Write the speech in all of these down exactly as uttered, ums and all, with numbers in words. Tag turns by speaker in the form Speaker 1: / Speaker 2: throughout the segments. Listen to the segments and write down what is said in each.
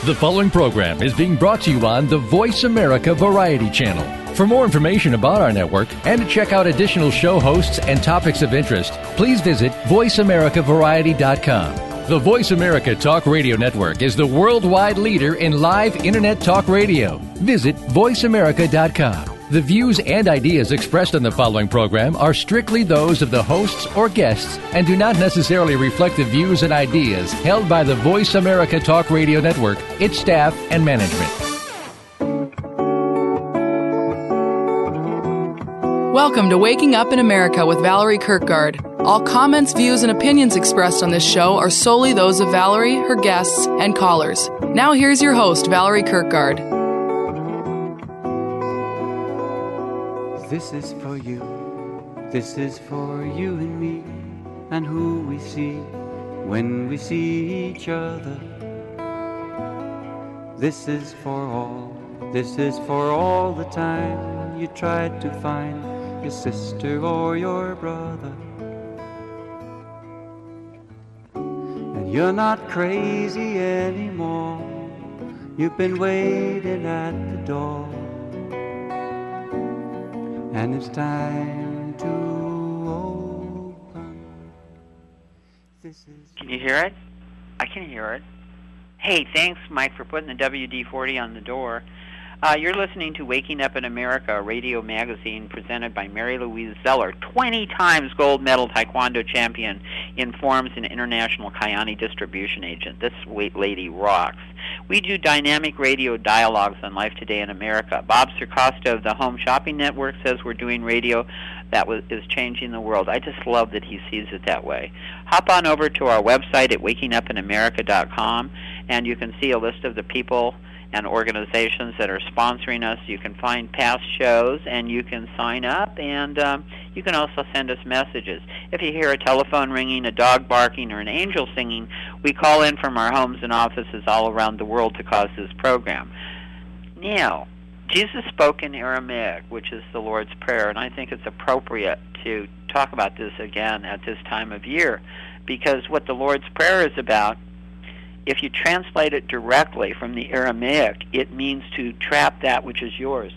Speaker 1: The following program is being brought to you on the Voice America Variety Channel. For more information about our network and to check out additional show hosts and topics of interest, please visit voice america variety dot com. The Voice America Talk Radio Network is the worldwide leader in live Internet talk radio. Visit voice america dot com. The views and ideas expressed on the following program are strictly those of the hosts or guests and do not necessarily reflect the views and ideas held by the Voice America Talk Radio Network, its staff, and management.
Speaker 2: Welcome to Waking Up in America with Valerie Kirkgard. All comments, views, and opinions expressed on this show are solely those of Valerie, her guests, and callers. Now here's your host, Valerie Kirkgard.
Speaker 3: This is for you, this is for you and me, and who we see when we see each other. This is for all, this is for all the time you tried to find your sister or your brother. And you're not crazy anymore, you've been waiting at the door. And it's time to open. This is.
Speaker 4: Can you hear it? I can hear it. Hey, thanks, Mike, for putting the W D forty on the door. Uh, you're listening to Waking Up in America, a radio magazine presented by Mary Louise Zeller, twenty times gold medal taekwondo champion in forms and international Kayani distribution agent. This lady rocks. We do dynamic radio dialogues on life today in America. Bob Circosta of the Home Shopping Network says we're doing radio that was, is changing the world. I just love that he sees it that way. Hop on over to our website at waking up in america dot com, and you can see a list of the people and organizations that are sponsoring us. You can find past shows, and you can sign up, and um, you can also send us messages. If you hear a telephone ringing, a dog barking, or an angel singing, we call in from our homes and offices all around the world to cause this program. Now, Jesus spoke in Aramaic, which is the Lord's Prayer, and I think it's appropriate to talk about this again at this time of year, because what the Lord's Prayer is about, if you translate it directly from the Aramaic, it means to trap that which is yours.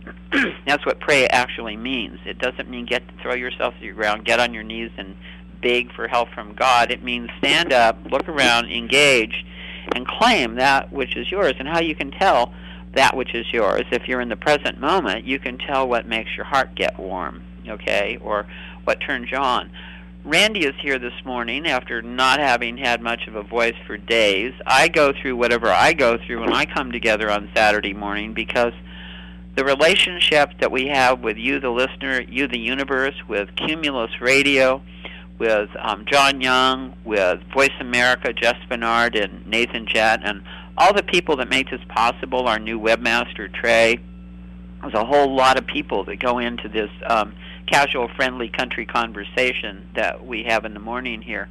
Speaker 4: That's what pray actually means. It doesn't mean get throw yourself to the ground, get on your knees and beg for help from God. It means stand up, look around, engage, and claim that which is yours. And how you can tell that which is yours, if you're in the present moment, you can tell what makes your heart get warm, okay, or what turns you on. Randy is here this morning after not having had much of a voice for days. I go through whatever I go through when I come together on Saturday morning, because the relationship that we have with you, the listener, you, the universe, with Cumulus Radio, with um, John Young, with Voice America, Jess Bernard, and Nathan Jett, and all the people that make this possible, our new webmaster, Trey. There's a whole lot of people that go into this um, casual, friendly country conversation that we have in the morning here.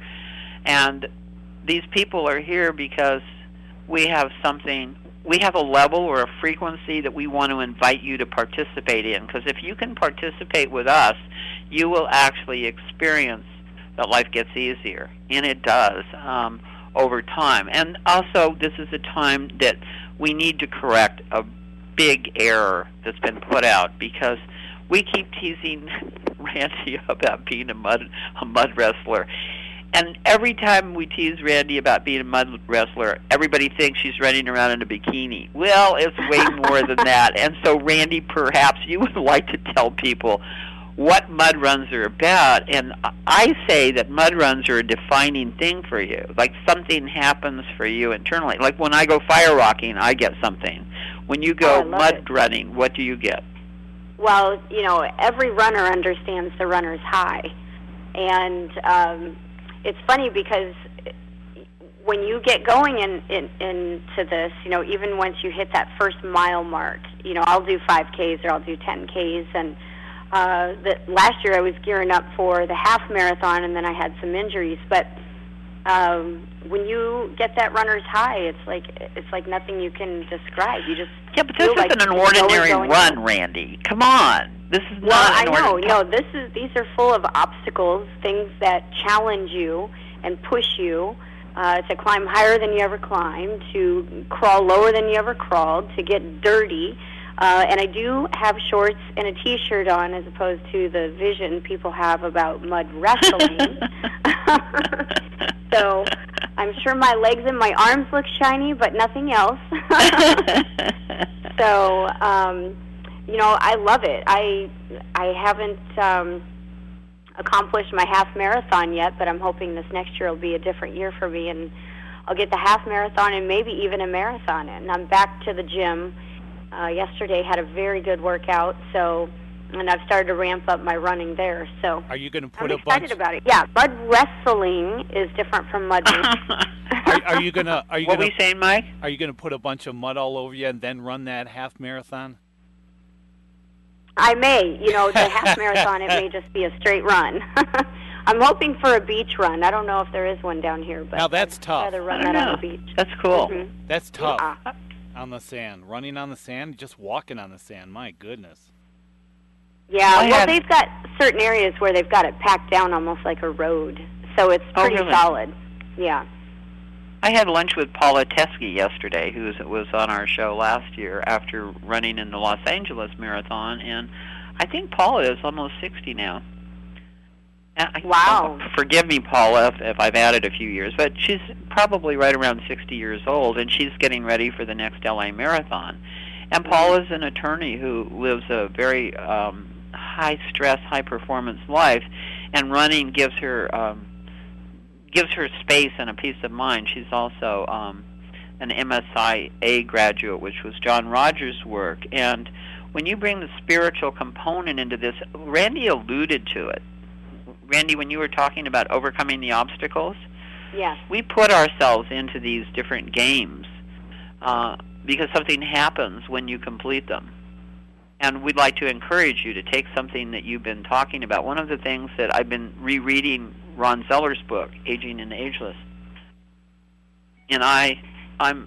Speaker 4: And these people are here because we have something, we have a level or a frequency that we want to invite you to participate in. Because if you can participate with us, you will actually experience that life gets easier. And it does um, over time. And also, this is a time that we need to correct a big error that's been put out, because we keep teasing Randy about being a mud a mud wrestler. And every time we tease Randy about being a mud wrestler, everybody thinks she's running around in a bikini. Well, it's way more than that. And so, Randy, perhaps you would like to tell people what mud runs are about. And I say that mud runs are a defining thing for you. Like something happens for you internally. Like when I go fire walking, I get something. When you go
Speaker 5: oh,
Speaker 4: mud
Speaker 5: it.
Speaker 4: running, what do you get?
Speaker 5: Well, you know, every runner understands the runner's high. And um, it's funny because when you get going in, in, into this, you know, even once you hit that first mile mark, you know, I'll do five Ks or I'll do ten Ks. And uh, the, last year I was gearing up for the half marathon, and then I had some injuries. But um, when you get that runner's high, it's like it's like nothing you can describe. You just
Speaker 4: yeah, but this isn't like an ordinary run, on. Randy. Come on, this is
Speaker 5: well,
Speaker 4: not.
Speaker 5: I
Speaker 4: an
Speaker 5: know.
Speaker 4: ordinary...
Speaker 5: No, this is these are full of obstacles, things that challenge you and push you. uh, to climb higher than you ever climbed, to crawl lower than you ever crawled, to get dirty. Uh, and I do have shorts and a T-shirt on, as opposed to the vision people have about mud wrestling. So I'm sure my legs and my arms look shiny, but nothing else. So, um, you know, I love it. I I haven't um, accomplished my half marathon yet, but I'm hoping this next year will be a different year for me, and I'll get the half marathon and maybe even a marathon in. I'm back to the gym. Uh, yesterday had a very good workout, so and I've started to ramp up my running there. So
Speaker 6: are you going to put
Speaker 5: I'm
Speaker 6: a
Speaker 5: excited
Speaker 6: bunch?
Speaker 5: about it. Yeah, mud wrestling is different from mud.
Speaker 6: are, are you gonna? Are you
Speaker 4: what
Speaker 6: gonna?
Speaker 4: were you saying, Mike?
Speaker 6: Are you gonna put a bunch of mud all over you and then run that half marathon?
Speaker 5: I may. You know, the half marathon, it may just be a straight run. I'm hoping for a beach run. I don't know if there is one down here, but
Speaker 6: now that's
Speaker 5: I'd
Speaker 6: tough.
Speaker 5: rather run
Speaker 4: I don't
Speaker 5: that
Speaker 4: know.
Speaker 5: on the beach.
Speaker 4: That's cool.
Speaker 5: Mhm.
Speaker 6: That's tough.
Speaker 5: Yeah.
Speaker 6: On the sand, running on the sand, just walking on the sand. My goodness.
Speaker 5: Yeah,
Speaker 4: I
Speaker 5: well,
Speaker 4: had-
Speaker 5: they've got certain areas where they've got it packed down almost like a road, so it's
Speaker 4: Oh,
Speaker 5: pretty
Speaker 4: really?
Speaker 5: solid. Yeah.
Speaker 4: I had lunch with Paula Teskey yesterday, who was, was on our show last year after running in the Los Angeles Marathon, and I think Paula is almost sixty now. And I,
Speaker 5: Wow.
Speaker 4: oh, forgive me, Paula, if, if I've added a few years, but she's probably right around sixty years old, and she's getting ready for the next L A Marathon. And Paula's an attorney who lives a very um, high-stress, high-performance life, and running gives her um, gives her space and a peace of mind. She's also um, an M S I A graduate, which was John Rogers' work. And when you bring the spiritual component into this, Randy alluded to it. Randy, when you were talking about overcoming the obstacles,
Speaker 5: Yes.
Speaker 4: we put ourselves into these different games uh, because something happens when you complete them. And we'd like to encourage you to take something that you've been talking about. One of the things that I've been rereading Ron Zeller's book, Aging and Ageless, and I, I'm,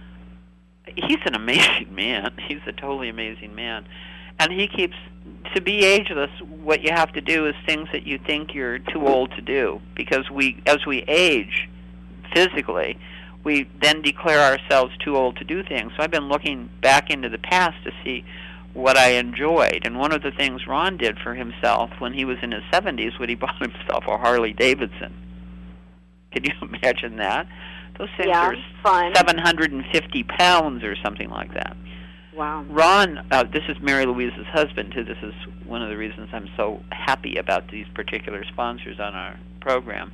Speaker 4: he's an amazing man. He's a totally amazing man. And he keeps, to be ageless, what you have to do is things that you think you're too old to do. Because we, as we age physically, we then declare ourselves too old to do things. So I've been looking back into the past to see what I enjoyed. And one of the things Ron did for himself when he was in his seventies was he bought himself a Harley Davidson. Can you imagine that? Those things
Speaker 5: Yeah,
Speaker 4: are
Speaker 5: fun.
Speaker 4: seven hundred fifty pounds or something like that.
Speaker 5: Wow.
Speaker 4: Ron, uh, this is Mary Louise's husband, too. This is one of the reasons I'm so happy about these particular sponsors on our program.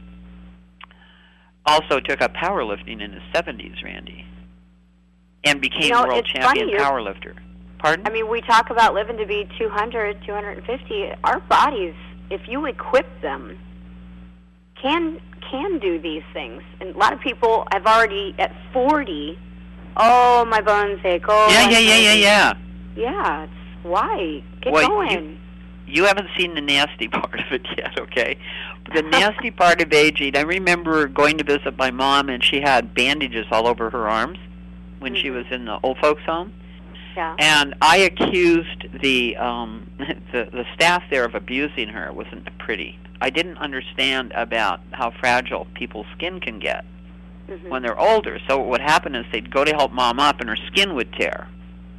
Speaker 4: Also took up powerlifting in his seventies, Randy, and became
Speaker 5: You know,
Speaker 4: world
Speaker 5: it's
Speaker 4: champion
Speaker 5: funny,
Speaker 4: powerlifter. Pardon?
Speaker 5: I mean, we talk about living to be two hundred, two hundred fifty. Our bodies, if you equip them, can can do these things. And a lot of people have already, at forty, oh, my bones ache. Oh,
Speaker 4: yeah,
Speaker 5: my
Speaker 4: yeah, yeah,
Speaker 5: bones
Speaker 4: yeah,
Speaker 5: ache.
Speaker 4: yeah.
Speaker 5: Yeah, it's why. Get
Speaker 4: Well,
Speaker 5: going.
Speaker 4: You haven't seen the nasty part of it yet, okay? The nasty part of aging, I remember going to visit my mom, and she had bandages all over her arms when
Speaker 5: Mm-hmm.
Speaker 4: she was in the old folks' home.
Speaker 5: Yeah.
Speaker 4: And I accused the, um, the the staff there of abusing her. It wasn't pretty. I didn't understand about how fragile people's skin can get
Speaker 5: Mhm.
Speaker 4: when they're older. So what would happen is they'd go to help mom up, and her skin would tear.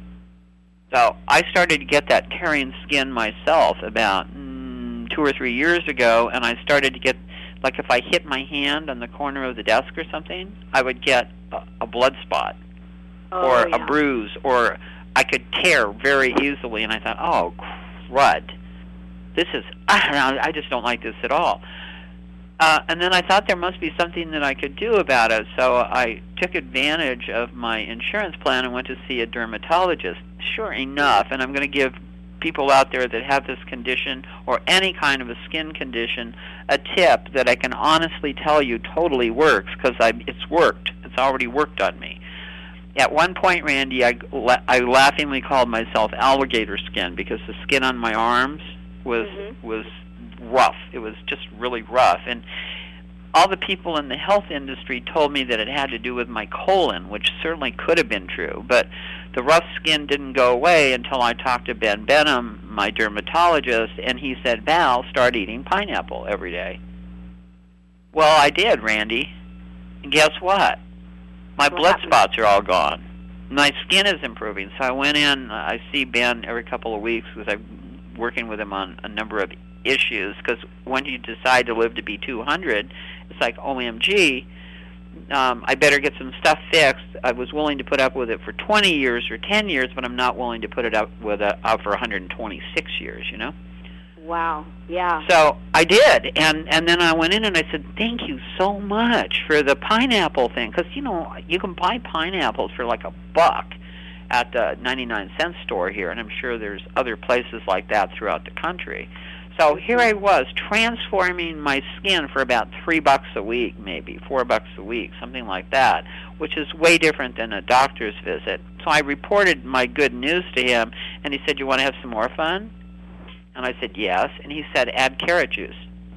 Speaker 4: So I started to get that tearing skin myself about mm, two or three years ago, and I started to get, like if I hit my hand on the corner of the desk or something, I would get a, a blood spot
Speaker 5: Oh,
Speaker 4: or
Speaker 5: yeah.
Speaker 4: a bruise, or I could tear very easily, and I thought, oh, crud. This is, I don't know, I just don't like this at all. Uh, and then I thought there must be something that I could do about it, so I took advantage of my insurance plan and went to see a dermatologist. Sure enough, and I'm going to give people out there that have this condition or any kind of a skin condition a tip that I can honestly tell you totally works, because it's worked. It's already worked on me. At one point, Randy, I, I laughingly called myself alligator skin because the skin on my arms was
Speaker 5: Mhm.
Speaker 4: was rough. It was just really rough. And all the people in the health industry told me that it had to do with my colon, which certainly could have been true. But the rough skin didn't go away until I talked to Ben Benham, my dermatologist, and he said, Val, start eating pineapple every day. Well, I did, Randy. And guess what? My
Speaker 5: What
Speaker 4: blood
Speaker 5: happened?
Speaker 4: spots are all gone. My skin is improving. So I went in. I see Ben every couple of weeks because I'm working with him on a number of issues. Because when you decide to live to be two hundred, it's like, O M G, um, I better get some stuff fixed. I was willing to put up with it for twenty years or ten years, but I'm not willing to put it up with it out for one hundred twenty-six years, you know?
Speaker 5: Wow. Yeah.
Speaker 4: So I did, and and then I went in and I said, thank you so much for the pineapple thing, because, you know, you can buy pineapples for like a buck at the ninety-nine cent store here, and I'm sure there's other places like that throughout the country. So here I was transforming my skin for about three bucks a week, maybe four bucks a week, something like that, which is way different than a doctor's visit. So I reported my good news to him, and he said, you want to have some more fun? And I said, yes. And he said, add carrot juice.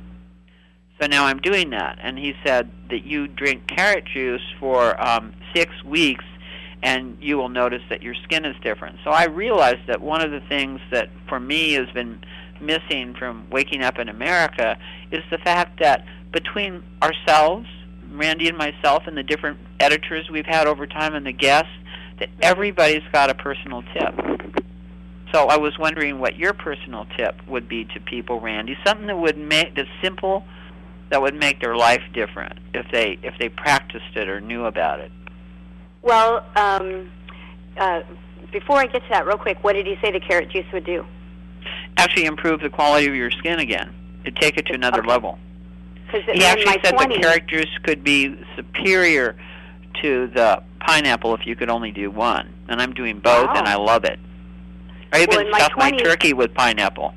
Speaker 4: So now I'm doing that. And he said that you drink carrot juice for um, six weeks, and you will notice that your skin is different. So I realized that one of the things that for me has been missing from Waking Up in America is the fact that between ourselves, Randy and myself, and the different editors we've had over time and the guests, that everybody's got a personal tip. So I was wondering what your personal tip would be to people, Randy, something that would make that's simple, that would make their life different if they if they practiced it or knew about it.
Speaker 5: Well, um, uh, before I get to that, real quick, what did you say the carrot juice would do?
Speaker 4: Actually improve the quality of your skin again, to take it to another
Speaker 5: Okay.
Speaker 4: level.
Speaker 5: Because
Speaker 4: He actually said the carrot juice could be superior to the pineapple if you could only do one. And I'm doing both,
Speaker 5: Wow.
Speaker 4: and I love it. I
Speaker 5: Well,
Speaker 4: even
Speaker 5: in my
Speaker 4: stuffed my
Speaker 5: twenties
Speaker 4: turkey with pineapple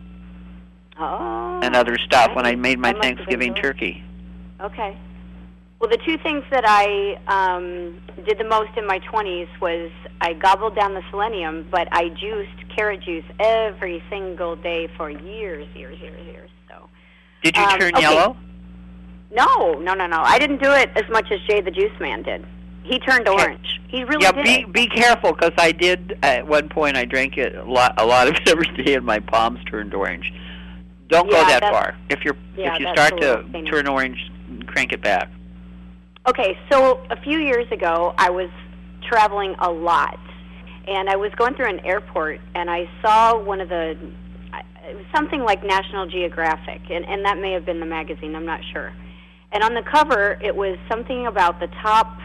Speaker 5: Oh.
Speaker 4: and other stuff when I
Speaker 5: nice.
Speaker 4: made my
Speaker 5: That must have been
Speaker 4: Thanksgiving
Speaker 5: good.
Speaker 4: turkey.
Speaker 5: Okay. Well, the two things that I um, did the most in my twenties was I gobbled down the selenium, but I juiced carrot juice every single day for years, years, years, years. So.
Speaker 4: Did you
Speaker 5: Um,
Speaker 4: turn
Speaker 5: okay.
Speaker 4: yellow?
Speaker 5: No, no, no, no. I didn't do it as much as Jay the Juice Man did. He turned orange. He really
Speaker 4: yeah,
Speaker 5: did.
Speaker 4: be be careful, because I did at one point. I drank it a lot, a lot of it every day, and my palms turned orange. Don't
Speaker 5: Yeah,
Speaker 4: go that
Speaker 5: that's-
Speaker 4: far. If you're
Speaker 5: yeah,
Speaker 4: if you
Speaker 5: that's
Speaker 4: start
Speaker 5: a
Speaker 4: to
Speaker 5: little dangerous.
Speaker 4: turn orange, crank it back.
Speaker 5: Okay, so a few years ago, I was traveling a lot, and I was going through an airport, and I saw one of the, it was something like National Geographic, and, and that may have been the magazine, I'm not sure. And on the cover, it was something about the top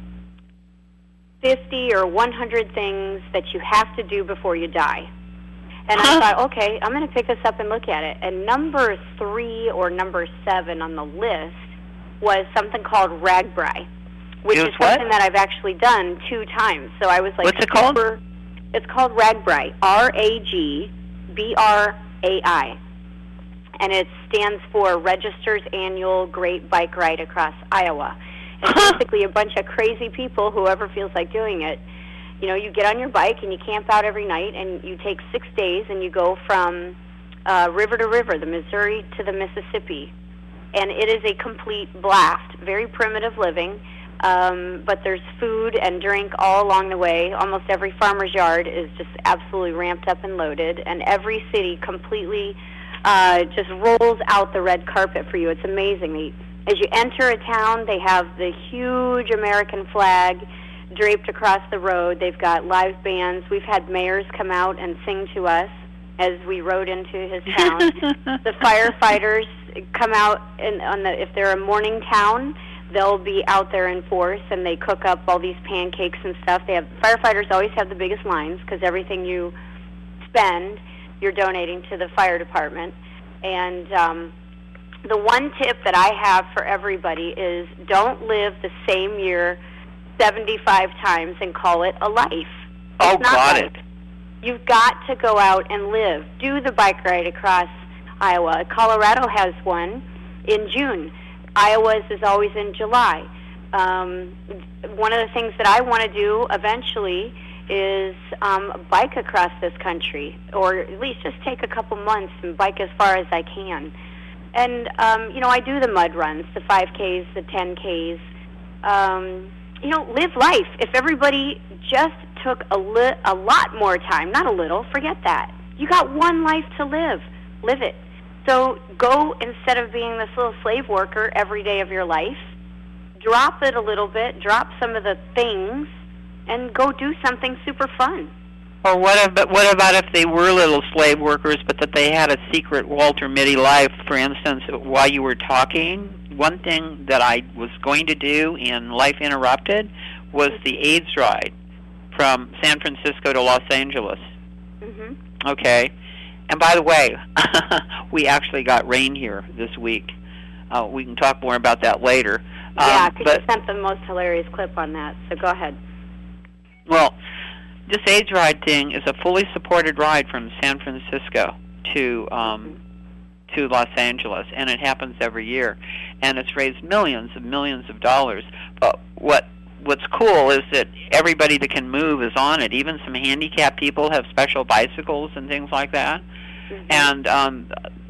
Speaker 5: fifty or one hundred things that you have to do before you die. And I thought, okay, I'm going to pick this up and look at it. And number three or number seven on the list was something called RAGBRAI, which
Speaker 4: It
Speaker 5: is
Speaker 4: was what?
Speaker 5: something that I've actually done two times. So I was like,
Speaker 4: What's it called?
Speaker 5: super- It's called RAGBRAI, R A G B R A I. And it stands for Register's Annual Great Bike Ride Across Iowa. And basically a bunch of crazy people, whoever feels like doing it, you know, you get on your bike and you camp out every night, and you take six days and you go from uh, river to river, the Missouri to the Mississippi. And it is a complete blast, very primitive living, um, but there's food and drink all along the way. Almost every farmer's yard is just absolutely ramped up and loaded, and every city completely uh, just rolls out the red carpet for you. It's amazing. They, as you enter a town, they have the huge American flag draped across the road. They've got live bands. We've had mayors come out and sing to us as we rode into his town. The firefighters come out, and on the if they're a morning town, they'll be out there in force, and they cook up all these pancakes and stuff. They have firefighters always have the biggest lines, because everything you spend, you're donating to the fire department. And um, the one tip that I have for everybody is don't live the same year seventy-five times and call it a life.
Speaker 4: Oh,
Speaker 5: It's not
Speaker 4: got
Speaker 5: life.
Speaker 4: it.
Speaker 5: You've got to go out and live. Do the bike ride across Iowa. Colorado has one in June. Iowa's is always in July. Um, one of the things that I want to do eventually is um, bike across this country, or at least just take a couple months and bike as far as I can. And, um, you know, I do the mud runs, the five Ks, the ten Ks. Um, you know, live life. If everybody just took a, li- a lot more time, not a little, forget that. You got one life to live. Live it. So go, instead of being this little slave worker every day of your life, drop it a little bit, drop some of the things, and go do something super fun.
Speaker 4: Or what about, what about if they were little slave workers, but that they had a secret Walter Mitty life? For instance, while you were talking, one thing that I was going to do in Life Interrupted was the AIDS ride from San Francisco to Los Angeles.
Speaker 5: Mm-hmm.
Speaker 4: Okay. And by the way, we actually got rain here this week. Uh, we can talk more about that later.
Speaker 5: Yeah,
Speaker 4: um,
Speaker 5: because you sent the most hilarious clip on that, so go ahead.
Speaker 4: Well, this AIDS ride thing is a fully supported ride from San Francisco to um, to Los Angeles, and it happens every year. And it's raised millions and millions of dollars. But what what's cool is that everybody that can move is on it. Even some handicapped people have special bicycles and things like that. Mm-hmm. And um,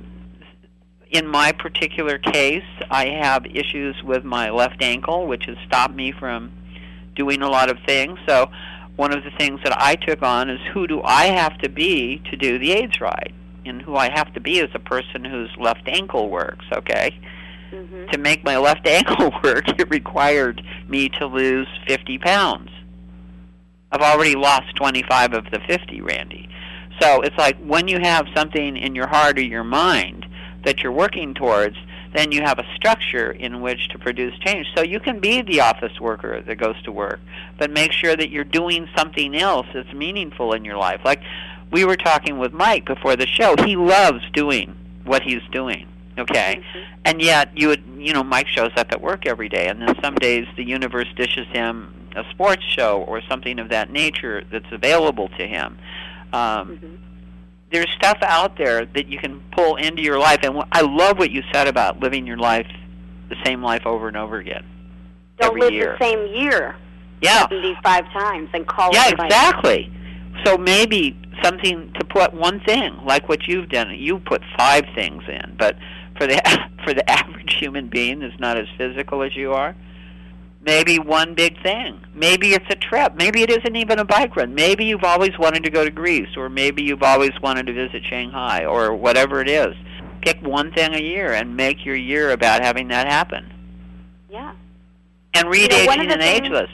Speaker 4: in my particular case, I have issues with my left ankle, which has stopped me from doing a lot of things. So one of the things that I took on is, who do I have to be to do the AIDS ride? And who I have to be is a person whose left ankle works, okay? Mm-hmm. To make my left ankle work, it required me to lose fifty pounds. I've already lost twenty-five of the fifty, Randy. So it's like when you have something in your heart or your mind that you're working towards, then you have a structure in which to produce change. So you can be the office worker that goes to work, but make sure that you're doing something else that's meaningful in your life. Like we were talking with Mike before the show. He loves doing what he's doing, okay? Mm-hmm. And yet, you would, you know, Mike shows up at work every day, and then some days the universe dishes him a sports show or something of that nature that's available to him. Um, mm-hmm. There's stuff out there that you can pull into your life, and I love what you said about living your life, the same life over and over again.
Speaker 5: Don't
Speaker 4: every
Speaker 5: live
Speaker 4: year.
Speaker 5: the same year
Speaker 4: yeah.
Speaker 5: seventy-five times and call
Speaker 4: yeah,
Speaker 5: it. Yeah,
Speaker 4: exactly. So maybe something to put one thing, like what you've done. You put five things in, but for the for the average human being that's not as physical as you are, maybe one big thing. Maybe it's a trip. Maybe it isn't even a bike run. Maybe you've always wanted to go to Greece, or maybe you've always wanted to visit Shanghai, or whatever it is. Pick one thing a year and make your year about having that happen.
Speaker 5: Yeah.
Speaker 4: And read
Speaker 5: you know,
Speaker 4: Aging and
Speaker 5: things,
Speaker 4: Ageless.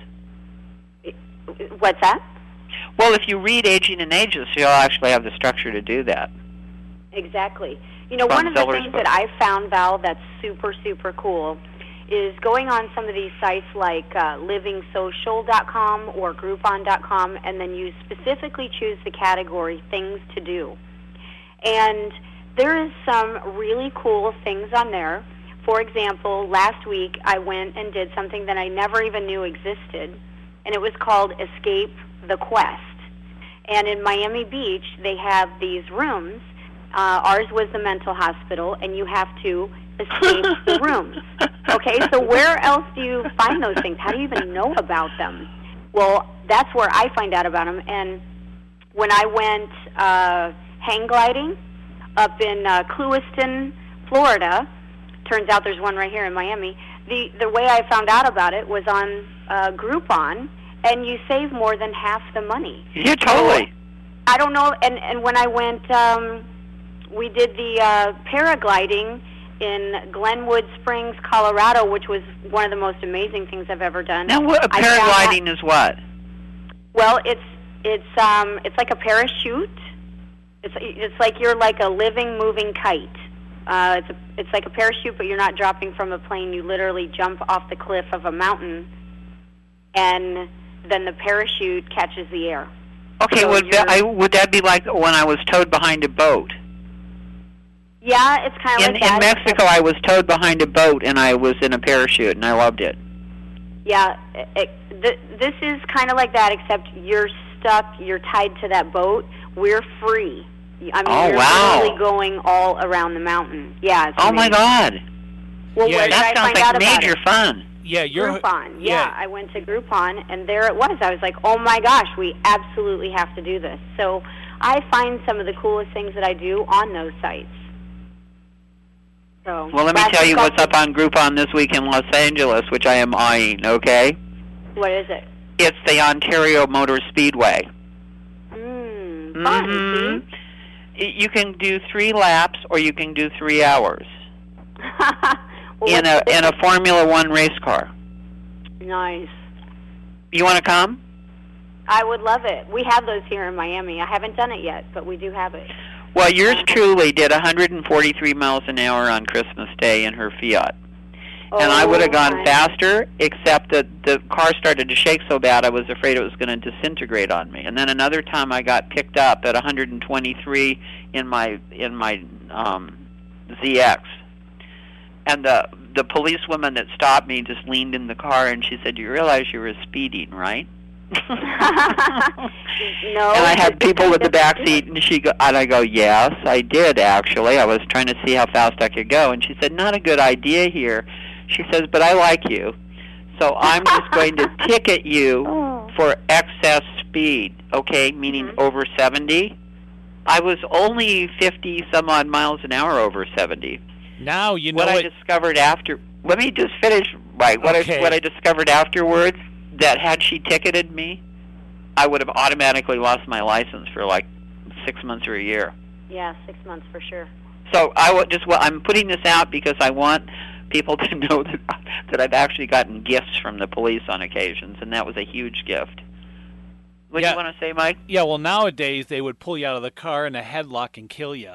Speaker 5: What's that?
Speaker 4: Well, if you read Aging and Ageless, you'll actually have the structure to do that.
Speaker 5: Exactly. You know,
Speaker 4: From
Speaker 5: one of the
Speaker 4: Zeller's
Speaker 5: things
Speaker 4: book.
Speaker 5: that I found, Val, that's super, super cool is going on some of these sites like uh, living social dot com or groupon dot com, and then you specifically choose the category things to do. And there is some really cool things on there. For example, last week I went and did something that I never even knew existed, and it was called Escape the Quest. And in Miami Beach, they have these rooms. Uh, ours was the mental hospital, and you have to escape the rooms. Okay, so where else do you find those things? How do you even know about them? Well, that's where I find out about them. And when I went uh, hang gliding up in uh, Clewiston, Florida, turns out there's one right here in Miami, the, the way I found out about it was on uh, Groupon, and you save more than half the money.
Speaker 4: Yeah, totally.
Speaker 5: So, I don't know, and, and when I went, um, we did the uh, paragliding in Glenwood Springs, Colorado, which was one of the most amazing things I've ever done.
Speaker 4: Now, what, a paragliding is what?
Speaker 5: Well, it's it's um it's like a parachute. It's it's like you're like a living, moving kite. Uh, it's a, it's like a parachute, but you're not dropping from a plane. You literally jump off the cliff of a mountain, and then the parachute catches the air.
Speaker 4: Okay,
Speaker 5: so
Speaker 4: would that, I, would that be like when I was towed behind a boat?
Speaker 5: Yeah, it's kind of
Speaker 4: in,
Speaker 5: like that.
Speaker 4: In Mexico, I was towed behind a boat, and I was in a parachute, and I loved it.
Speaker 5: Yeah, it, it, th- this is kind of like that, except you're stuck, you're tied to that boat. We're free. I mean,
Speaker 4: oh,
Speaker 5: you're
Speaker 4: wow.
Speaker 5: literally going all around the mountain. Yeah, it's
Speaker 4: Oh,
Speaker 5: amazing.
Speaker 4: my God.
Speaker 5: Well,
Speaker 6: Yeah,
Speaker 5: where did
Speaker 4: that
Speaker 5: I
Speaker 4: sounds
Speaker 5: find out
Speaker 4: like
Speaker 5: about
Speaker 4: major
Speaker 5: it?
Speaker 4: fun.
Speaker 6: Yeah, you're
Speaker 5: Groupon. Yeah,
Speaker 6: yeah.
Speaker 5: I went to Groupon, and there it was. I was like, oh, my gosh, we absolutely have to do this. So I find some of the coolest things that I do on those sites. So,
Speaker 4: Well, let me tell you what's up on Groupon this week in Los Angeles, which I am eyeing, okay?
Speaker 5: What is it?
Speaker 4: It's the Ontario Motor Speedway.
Speaker 5: Mm, fun,
Speaker 4: Mm-hmm. You can do three laps, or you can do three hours
Speaker 5: well,
Speaker 4: in a in a Formula One race car.
Speaker 5: Nice.
Speaker 4: You want to come?
Speaker 5: I would love it. We have those here in Miami. I haven't done it yet, but we do have it.
Speaker 4: Well, yours truly did one hundred forty-three miles an hour on Christmas Day in her Fiat.
Speaker 5: Oh,
Speaker 4: and I would have gone
Speaker 5: my.
Speaker 4: faster, except that the car started to shake so bad I was afraid it was going to disintegrate on me. And then another time I got picked up at one hundred twenty-three in my in my um, Z X. And the the policewoman that stopped me just leaned in the car and she said, "You realize you were speeding, right?"
Speaker 5: No.
Speaker 4: And I had people in the back seat, and she go, and I go, "Yes, I did actually. I was trying to see how fast I could go." And she said, "Not a good idea here." She says, "But I like you, so I'm just going to ticket you
Speaker 5: Oh.
Speaker 4: for excess speed." Okay, meaning
Speaker 5: Mhm.
Speaker 4: over seventy. I was only fifty some odd miles an hour over seventy.
Speaker 6: Now you know
Speaker 4: What I
Speaker 6: it.
Speaker 4: discovered after. Let me just finish. Right. What
Speaker 6: Okay.
Speaker 4: I what I discovered afterwards, that had she ticketed me, I would have automatically lost my license for like six months or a year.
Speaker 5: Yeah, six months for sure.
Speaker 4: So I would just. Well, I'm putting this out because I want people to know that that I've actually gotten gifts from the police on occasions, and that was a huge gift. What do
Speaker 6: Yeah.
Speaker 4: you want to say, Mike?
Speaker 6: Yeah, well, nowadays they would pull you out of the car in a headlock and kill you.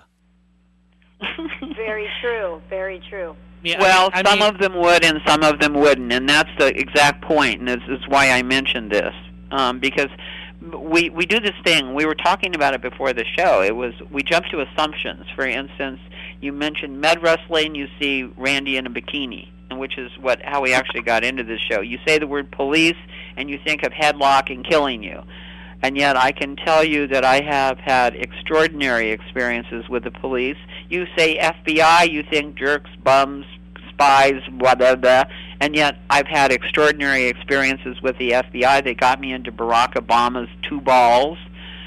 Speaker 5: Very true. Very true.
Speaker 6: Yeah,
Speaker 4: Well,
Speaker 6: I mean,
Speaker 4: some
Speaker 6: I mean,
Speaker 4: of them would and some of them wouldn't, and that's the exact point, and this is why I mentioned this, um, because we we do this thing. We were talking about it before the show. It was we jump to assumptions. For instance, you mentioned med wrestling. You see Randy in a bikini, and which is what how we actually got into this show. You say the word police, and you think of headlock and killing you. And yet I can tell you that I have had extraordinary experiences with the police. You say F B I, you think jerks, bums, spies, blah, blah, blah. And yet I've had extraordinary experiences with the F B I. They got me into Barack Obama's two balls.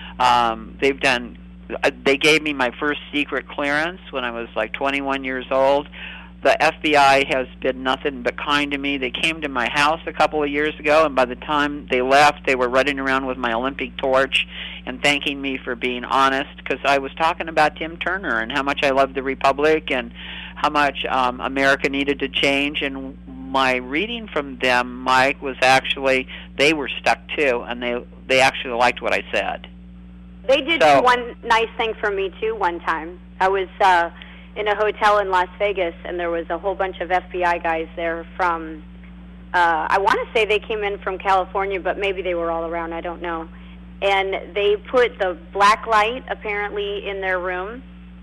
Speaker 4: Um, they've done. Uh, they gave me my first secret clearance when I was like twenty-one years old. The F B I has been nothing but kind to me. They came to my house a couple of years ago, and by the time they left, they were running around with my Olympic torch and thanking me for being honest, because I was talking about Tim Turner and how much I loved the Republic and how much um, America needed to change. And my reading from them, Mike, was actually they were stuck too, and they they actually liked what I said.
Speaker 5: They did
Speaker 4: So-
Speaker 5: one nice thing for me too. One time, I was uh, in a hotel in Las Vegas, and there was a whole bunch of F B I guys there from. Uh, I want to say they came in from California, but maybe they were all around. I don't know. And they put the black light apparently in their room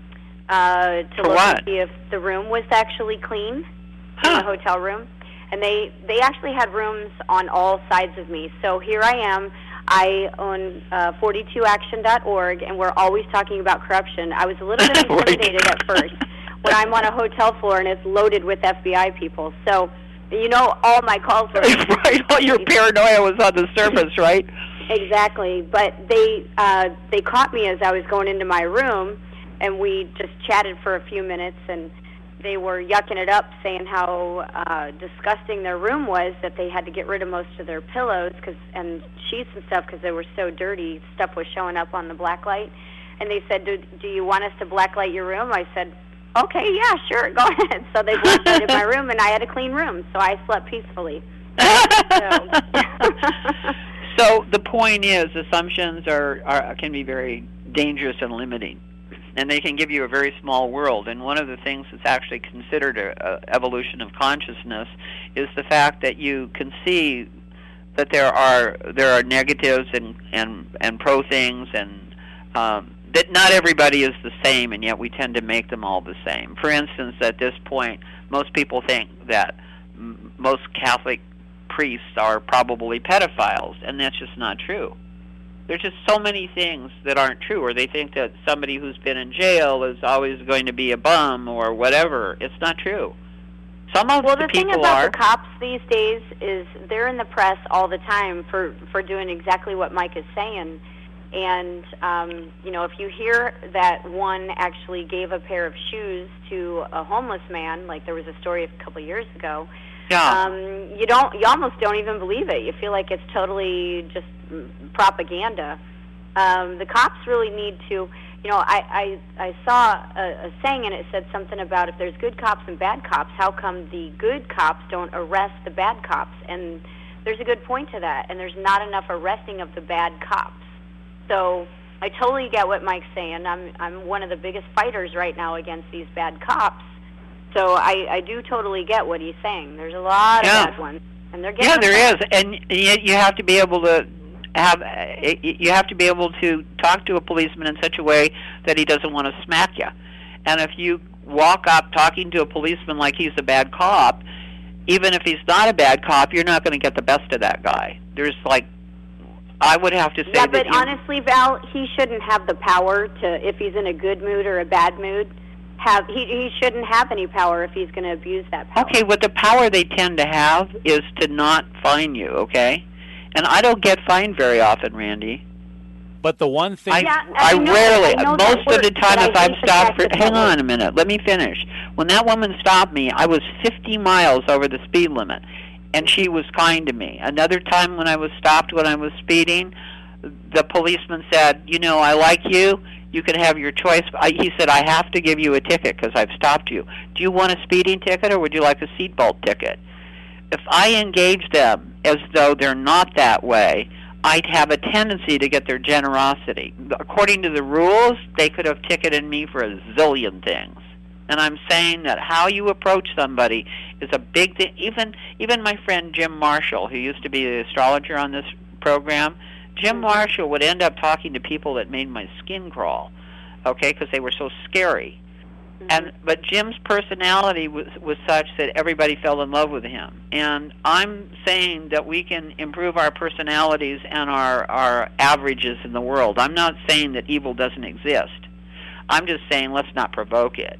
Speaker 5: uh, to
Speaker 4: For
Speaker 5: look
Speaker 4: what?
Speaker 5: and see if the room was actually clean in
Speaker 4: Huh.
Speaker 5: the hotel room. And they they actually had rooms on all sides of me. So here I am. I own uh, forty-two action dot org, and we're always talking about corruption. I was a little bit
Speaker 4: Right.
Speaker 5: intimidated at first when I'm on a hotel floor and it's loaded with F B I people. So, you know, all my calls were...
Speaker 4: Right, all your paranoia was on the surface, right?
Speaker 5: Exactly, but they uh, they caught me as I was going into my room, and we just chatted for a few minutes, and they were yucking it up, saying how uh, disgusting their room was, that they had to get rid of most of their pillows cause, and sheets and stuff because they were so dirty. Stuff was showing up on the blacklight, and they said, do, do you want us to blacklight your room? I said, okay, yeah, sure, go ahead. So they blacklighted my room, and I had a clean room, so I slept peacefully. So...
Speaker 4: So the point is, assumptions are, are can be very dangerous and limiting, and they can give you a very small world. And one of the things that's actually considered a, a evolution of consciousness is the fact that you can see that there are there are negatives and and and pro things, and um, that not everybody is the same, and yet we tend to make them all the same. For instance, at this point, most people think that m- most Catholic priests are probably pedophiles, and that's just not true. There's just so many things that aren't true, or they think that somebody who's been in jail is always going to be a bum or whatever. It's not true. Some of
Speaker 5: Well,
Speaker 4: the
Speaker 5: the thing
Speaker 4: people
Speaker 5: about
Speaker 4: are.
Speaker 5: the cops these days is they're in the press all the time for, for doing exactly what Mike is saying. And, um, you know, if you hear that one actually gave a pair of shoes to a homeless man, like there was a story a couple of years ago,
Speaker 4: yeah.
Speaker 5: um, you don't, you almost don't even believe it. You feel like it's totally just propaganda. Um, the cops really need to, you know, I, I, I saw a, a saying, and it said something about if there's good cops and bad cops, how come the good cops don't arrest the bad cops? And there's a good point to that, and there's not enough arresting of the bad cops. So I totally get what Mike's saying. I'm I'm one of the biggest fighters right now against these bad cops. So I, I do totally get what he's saying. There's a lot
Speaker 4: yeah.
Speaker 5: of bad ones, and they're getting
Speaker 4: yeah, there
Speaker 5: them.
Speaker 4: is, and yet you have to be able to have you have to be able to talk to a policeman in such a way that he doesn't want to smack you. And if you walk up talking to a policeman like he's a bad cop, even if he's not a bad cop, you're not going to get the best of that guy. There's like, I would have to say
Speaker 5: yeah,
Speaker 4: that
Speaker 5: but
Speaker 4: you,
Speaker 5: honestly, Val, he shouldn't have the power to, if he's in a good mood or a bad mood, have he, he shouldn't have any power if he's going to abuse that power.
Speaker 4: Okay, what the power they tend to have is to not fine you, okay? And I don't get fined very often, Randy.
Speaker 6: But the one thing...
Speaker 4: I,
Speaker 5: yeah,
Speaker 4: I,
Speaker 5: I know,
Speaker 4: rarely,
Speaker 5: I know
Speaker 4: most
Speaker 5: that
Speaker 4: of the
Speaker 5: works,
Speaker 4: time
Speaker 5: but
Speaker 4: if
Speaker 5: I
Speaker 4: I'm
Speaker 5: hate the
Speaker 4: stopped
Speaker 5: fact
Speaker 4: for...
Speaker 5: that
Speaker 4: Hang
Speaker 5: that
Speaker 4: on
Speaker 5: works.
Speaker 4: a minute, let me finish. When that woman stopped me, I was fifty miles over the speed limit, and she was kind to me. Another time when I was stopped when I was speeding, the policeman said, you know, I like you. You can have your choice. I, he said, I have to give you a ticket because I've stopped you. Do you want a speeding ticket or would you like a seatbelt ticket? If I engage them as though they're not that way, I'd have a tendency to get their generosity. According to the rules, they could have ticketed me for a zillion things. And I'm saying that how you approach somebody is a big thing. Even, even my friend Jim Marshall, who used to be the astrologer on this program, Jim Marshall would end up talking to people that made my skin crawl, okay, because they were so scary. Mm-hmm. And but Jim's personality was was such that everybody fell in love with him. And I'm saying that we can improve our personalities and our our averages in the world. I'm not saying that evil doesn't exist. I'm just saying let's not provoke it.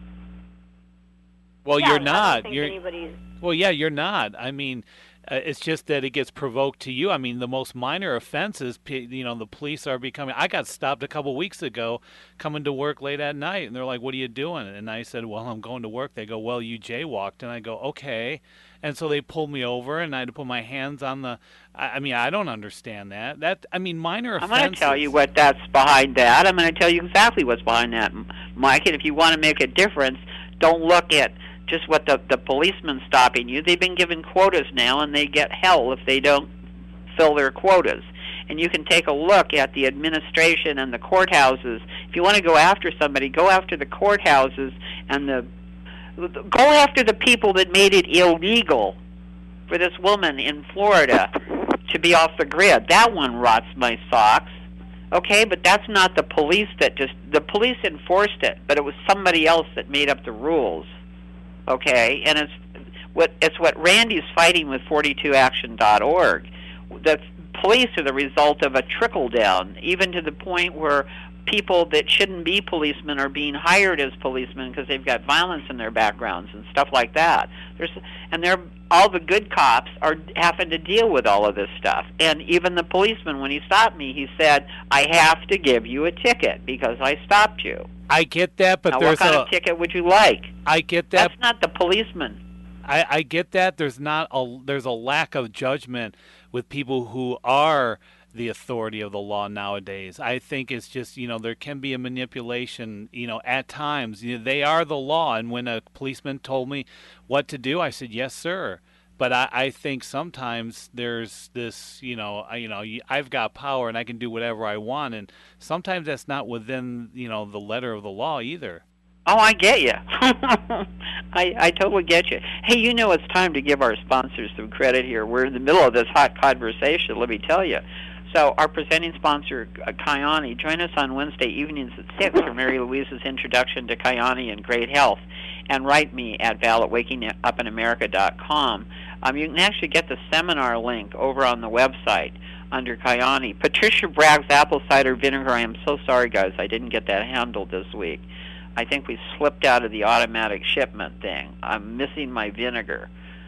Speaker 6: Well,
Speaker 5: yeah,
Speaker 6: you're
Speaker 5: I don't
Speaker 6: not.
Speaker 5: think
Speaker 6: You're
Speaker 5: anybody's...
Speaker 6: Well, yeah, you're not. I mean, uh, it's just that it gets provoked to you. I mean, the most minor offenses, you know, the police are becoming... I got stopped a couple weeks ago coming to work late at night, and they're like, what are you doing? And I said, well, I'm going to work. They go, well, you jaywalked. And I go, okay. And so they pulled me over, and I had to put my hands on the... I, I mean, I don't understand that. That I mean, minor offenses...
Speaker 4: I'm going to tell you what that's behind that. I'm going to tell you exactly what's behind that, Mike. And if you want to make a difference, don't look at just what the, the policeman's stopping you. They've been given quotas now, and they get hell if they don't fill their quotas. And you can take a look at the administration and the courthouses. If you want to go after somebody, go after the courthouses and the go after the people that made it illegal for this woman in Florida to be off the grid. That one rots my socks. Okay, but that's not the police that just... The police enforced it, but it was somebody else that made up the rules. Okay, and it's what it's what Randy's fighting with forty-two action dot org. The police are the result of a trickle down, even to the point where people that shouldn't be policemen are being hired as policemen because they've got violence in their backgrounds and stuff like that. There's and they're all the good cops are having to deal with all of this stuff. And even the policeman, when he stopped me, he said, "I have to give you a ticket because I stopped you."
Speaker 6: I get that, but
Speaker 4: now,
Speaker 6: there's
Speaker 4: what kind
Speaker 6: a...
Speaker 4: of ticket would you like?
Speaker 6: I get that.
Speaker 4: That's not the policeman.
Speaker 6: I, I get that. There's not a there's a lack of judgment with people who are the authority of the law nowadays. I think it's just, you know, there can be a manipulation, you know, at times. You know, they are the law, and when a policeman told me what to do, I said, yes, sir. But I, I think sometimes there's this, you know, I, you know, I've got power and I can do whatever I want, and sometimes that's not within, you know, the letter of the law either.
Speaker 4: Oh, I get you. I, I totally get you. Hey, you know it's time to give our sponsors some credit here. We're in the middle of this hot conversation, let me tell you. So our presenting sponsor, uh, Kyani, join us on Wednesday evenings at six for Mary Louise's introduction to Kyani and great health. And write me at val at waking up in america dot com. Um, you can actually get the seminar link over on the website under Kyani. Patricia Bragg's apple cider vinegar. I am so sorry, guys. I didn't get that handled this week. I think we slipped out of the automatic shipment thing. I'm missing my vinegar.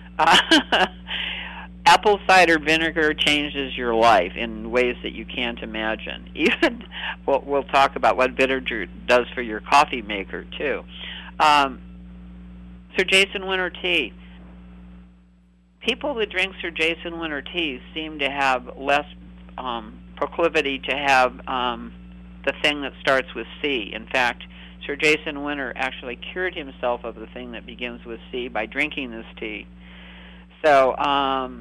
Speaker 4: Uh, apple cider vinegar changes your life in ways that you can't imagine. Even we'll, we'll talk about what vinegar does for your coffee maker, too. Um, Sir Jason Winter tea. People that drink Sir Jason Winter tea seem to have less um, proclivity to have um, the thing that starts with C. In fact, Sir Jason Winter actually cured himself of the thing that begins with C by drinking this tea. So um,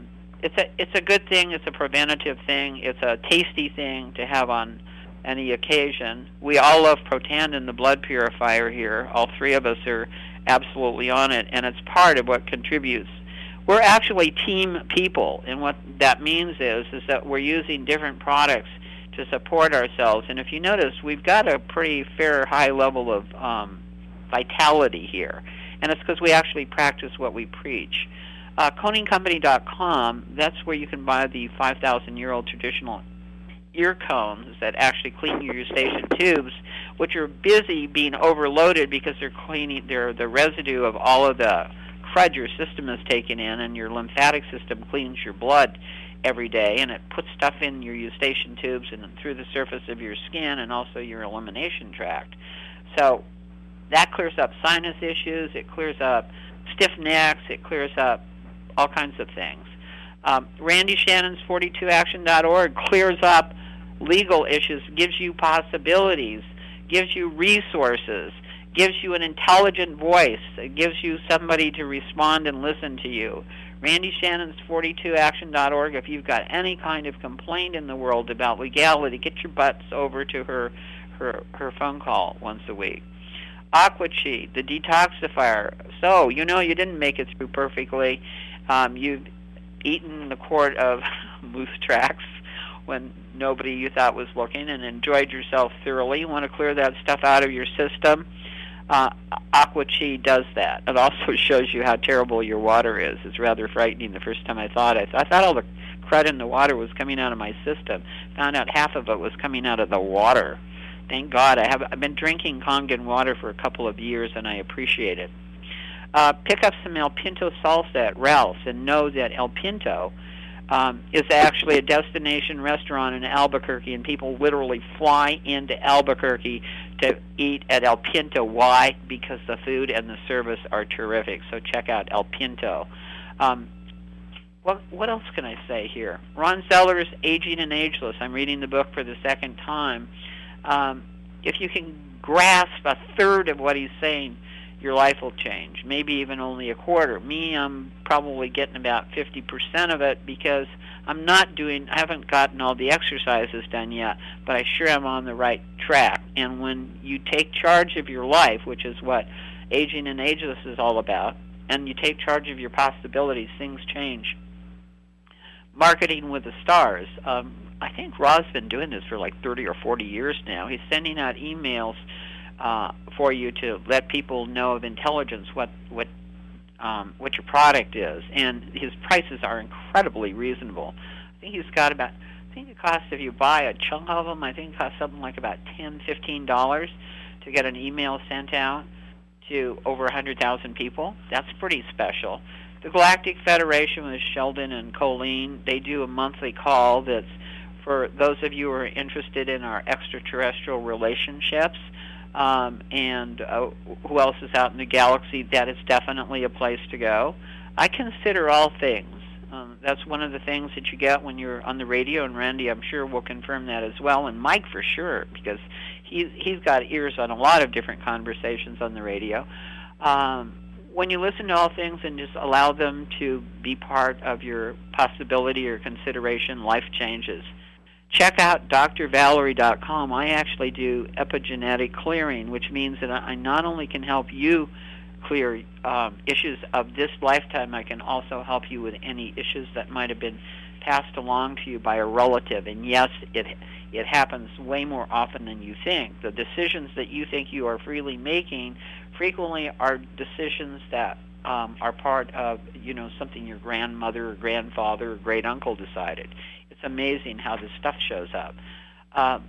Speaker 4: it's a it's a good thing. It's a preventative thing. It's a tasty thing to have on any occasion. We all love Protandim, the blood purifier here. All three of us are absolutely on it, and it's part of what contributes. We're actually team people, and what that means is is that we're using different products to support ourselves. And if you notice, we've got a pretty fair high level of um, vitality here, and it's because we actually practice what we preach. Uh, Koning Company dot com, that's where you can buy the five thousand year old traditional ear cones that actually clean your eustachian tubes, which are busy being overloaded because they're cleaning, they're the residue of all of the crud your system is taking in, and your lymphatic system cleans your blood every day, and it puts stuff in your eustachian tubes and through the surface of your skin and also your elimination tract. So that clears up sinus issues, it clears up stiff necks, it clears up all kinds of things. Um, Randy Shannon's forty-two action dot org clears up legal issues, gives you possibilities, gives you resources, gives you an intelligent voice, it gives you somebody to respond and listen to you. Randy Shannon's forty-two action dot org, if you've got any kind of complaint in the world about legality, get your butts over to her, her, her phone call once a week. AquaChi, the detoxifier. So, you know you didn't make it through perfectly. Um, you've eaten the quart of moose tracks when nobody you thought was looking and enjoyed yourself thoroughly. You want to clear that stuff out of your system. Uh, AquaChi does that. It also shows you how terrible your water is. It's rather frightening. The first time I thought it, I thought all the crud in the water was coming out of my system. Found out half of it was coming out of the water. Thank God. I have, I've been drinking Kangen water for a couple of years, and I appreciate it. Uh, pick up some El Pinto salsa at Ralph's, and know that El Pinto um, is actually a destination restaurant in Albuquerque, and people literally fly into Albuquerque to eat at El Pinto. Why? Because the food and the service are terrific. So check out El Pinto. Um, what, what else can I say here? Ron Zeller's Aging and Ageless. I'm reading the book for the second time. Um, if you can grasp a third of what he's saying, your life will change, maybe even only a quarter. Me, I'm probably getting about fifty percent of it because I'm not doing, I haven't gotten all the exercises done yet, but I sure am on the right track. And when you take charge of your life, which is what Aging and Ageless is all about, and you take charge of your possibilities, things change. Marketing with the Stars. Um, I think Ra's been doing this for like thirty or forty years now. He's sending out emails Uh, for you to let people know of intelligence, what what um, what your product is, and his prices are incredibly reasonable. I think he's got about, I think it costs, if you buy a chunk of them, I think it costs something like about ten, fifteen dollars to get an email sent out to over a hundred thousand people. That's pretty special. The Galactic Federation with Sheldon and Colleen, they do a monthly call that's for those of you who are interested in our extraterrestrial relationships. Um, and uh, who else is out in the galaxy, that is definitely a place to go. I consider all things. Um, that's one of the things that you get when you're on the radio, and Randy, I'm sure, will confirm that as well, and Mike for sure, because he's, he's got ears on a lot of different conversations on the radio. Um, when you listen to all things and just allow them to be part of your possibility or consideration, life changes. Check out D R Valerie dot com. I actually do epigenetic clearing, which means that I not only can help you clear um, issues of this lifetime, I can also help you with any issues that might have been passed along to you by a relative. And yes, it it happens way more often than you think. The decisions that you think you are freely making frequently are decisions that um, are part of, you know, something your grandmother or grandfather or great uncle decided. It's amazing how this stuff shows up. Um,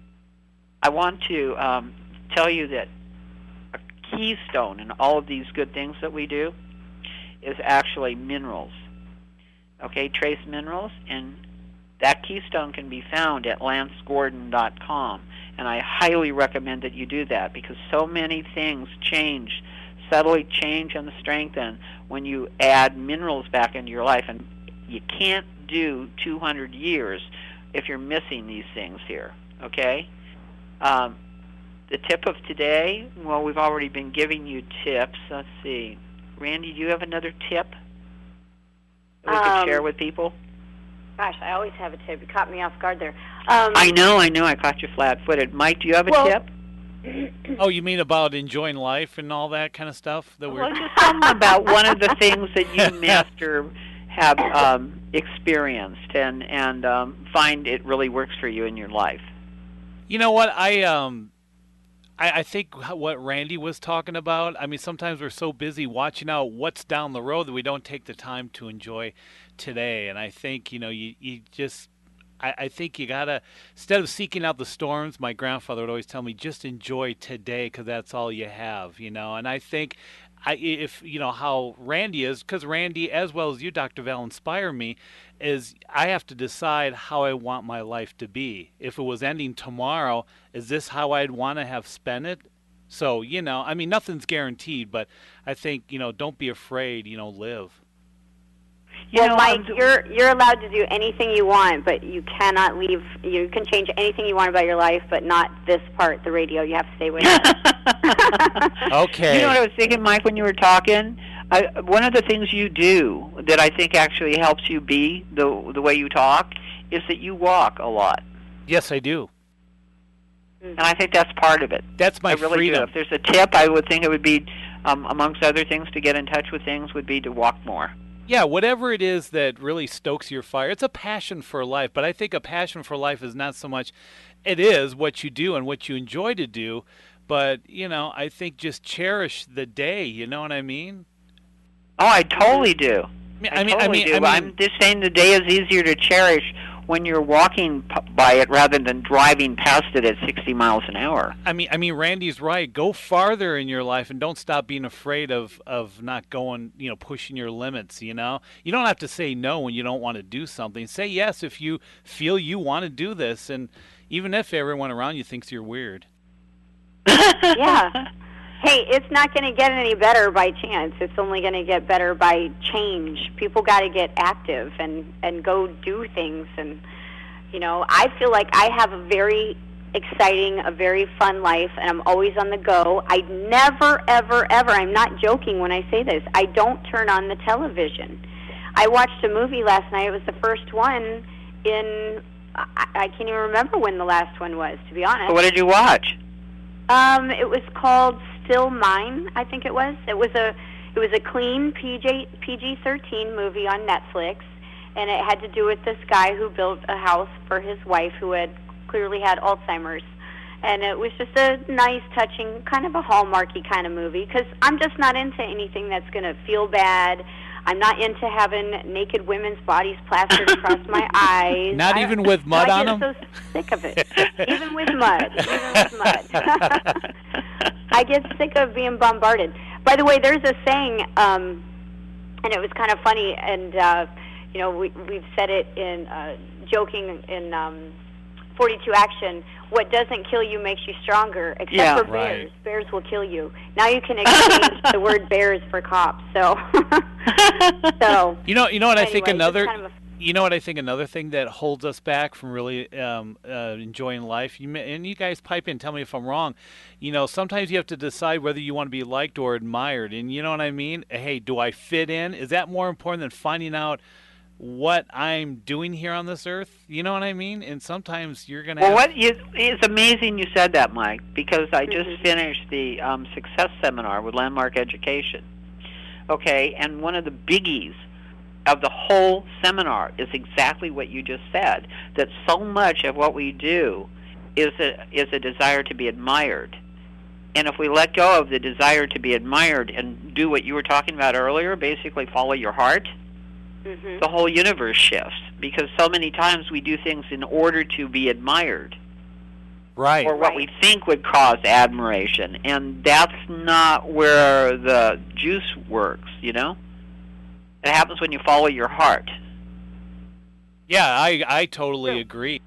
Speaker 4: I want to um, tell you that a keystone in all of these good things that we do is actually minerals. Okay, trace minerals, and that keystone can be found at Lance Gordon dot com. And I highly recommend that you do that, because so many things change, subtly change and strengthen when you add minerals back into your life. And you can't do two hundred years if you're missing these things here, okay? Um, the tip of today, well, we've already been giving you tips. Let's see. Randy, do you have another tip? that we
Speaker 5: Um,
Speaker 4: could share with people?
Speaker 5: Gosh, I always have a tip. You caught me off guard there. Um,
Speaker 4: I know, I know. I caught you flat-footed. Mike, do you have a
Speaker 5: Well-
Speaker 4: tip?
Speaker 6: Oh, you mean about enjoying life and all that kind of stuff? That
Speaker 4: Well,
Speaker 6: we're
Speaker 4: just something about one of the things that you, Master, have um, experienced and and um, find it really works for you in your life.
Speaker 6: You know what? I um, I, I think what Randy was talking about. I mean, sometimes we're so busy watching out what's down the road that we don't take the time to enjoy today. And I think you know, you you just. I, I think you gotta, instead of seeking out the storms, my grandfather would always tell me, just enjoy today because that's all you have, you know. And I think, I if you know how Randy is, because Randy, as well as you, Doctor Val, inspire me, is I have to decide how I want my life to be. If it was ending tomorrow, is this how I'd want to have spent it? So you know, I mean, nothing's guaranteed, but I think you know, don't be afraid, you know, live.
Speaker 4: You
Speaker 5: well,
Speaker 4: know,
Speaker 5: Mike,
Speaker 4: I'm-
Speaker 5: you're you're allowed to do anything you want, but you cannot leave. You can change anything you want about your life, but not this part, the radio. You have to stay with it.
Speaker 6: Okay.
Speaker 4: You know what I was thinking, Mike, when you were talking? I, one of the things you do that I think actually helps you be the the way you talk is that you walk a lot.
Speaker 6: Yes, I do.
Speaker 4: And I think that's part of it.
Speaker 6: That's my
Speaker 4: I really
Speaker 6: freedom.
Speaker 4: do. If there's a tip, I would think it would be, um, amongst other things, to get in touch with things would be to walk more.
Speaker 6: Yeah, whatever it is that really stokes your fire. It's a passion for life, but I think a passion for life is not so much, it is what you do and what you enjoy to do, but, you know, I think just cherish the day, you know what I mean?
Speaker 4: Oh, I totally do.
Speaker 6: I mean,
Speaker 4: I,
Speaker 6: I mean,
Speaker 4: totally
Speaker 6: I
Speaker 4: do.
Speaker 6: mean, I
Speaker 4: I'm
Speaker 6: mean,
Speaker 4: just saying the day is easier to cherish when you're walking p- by it rather than driving past it at sixty miles an hour.
Speaker 6: I mean, I mean, Randy's right. Go farther in your life and don't stop being afraid of, of not going, you know, pushing your limits, you know? You don't have to say no when you don't want to do something. Say yes if you feel you want to do this, and even if everyone around you thinks you're weird.
Speaker 5: Yeah. Hey, it's not going to get any better by chance. It's only going to get better by change. People got to get active and and go do things. And you know, I feel like I have a very exciting, a very fun life, and I'm always on the go. I never, ever, ever. I'm not joking when I say this. I don't turn on the television. I watched a movie last night. It was the first one in. I, I can't even remember when the last one was, to be honest.
Speaker 4: So what did you watch?
Speaker 5: Um, it was called Still Mine, I think it was. It was a it was a clean P G thirteen movie on Netflix, and it had to do with this guy who built a house for his wife who had clearly had Alzheimer's. And it was just a nice, touching, kind of a Hallmarky kind of movie, because I'm just not into anything that's going to feel bad. I'm not into having naked women's bodies plastered across my eyes.
Speaker 6: Not
Speaker 5: I-
Speaker 6: even with mud
Speaker 5: I
Speaker 6: on
Speaker 5: get
Speaker 6: them?
Speaker 5: so sick of it. Even with mud. Even with mud. I get sick of being bombarded. By the way, there's a saying, um, and it was kind of funny, and, uh, you know, we, we've said it in uh, joking in um, forty-two Action, what doesn't kill you makes you stronger, except
Speaker 4: Yeah.
Speaker 5: for bears.
Speaker 6: Right.
Speaker 5: Bears will kill you. Now you can exchange the word bears for cops. So, so
Speaker 6: You know, you know what I think
Speaker 5: anyway,
Speaker 6: another,
Speaker 5: just kind of a-
Speaker 6: you know what I think another thing that holds us back from really um, uh, enjoying life. You may, and you guys pipe in, tell me if I'm wrong. You know, sometimes you have to decide whether you want to be liked or admired, and you know what I mean. Hey, do I fit in? Is that more important than finding out what I'm doing here on this earth? You know what I mean? And sometimes you're gonna.
Speaker 4: Well,
Speaker 6: have,
Speaker 4: what you, it's amazing you said that, Mike, because I just
Speaker 5: Mhm.
Speaker 4: finished the um, success seminar with Landmark Education. Okay, and one of the biggies of the whole seminar is exactly what you just said, that so much of what we do is a, is a desire to be admired. And if we let go of the desire to be admired and do what you were talking about earlier, basically follow your heart,
Speaker 5: Mhm.
Speaker 4: the whole universe shifts, because so many times we do things in order to be admired,
Speaker 6: right.
Speaker 4: or what we think would cause admiration, and that's not where the juice works, you know? It happens when you follow your heart.
Speaker 6: Yeah, I I totally
Speaker 5: True.
Speaker 6: agree.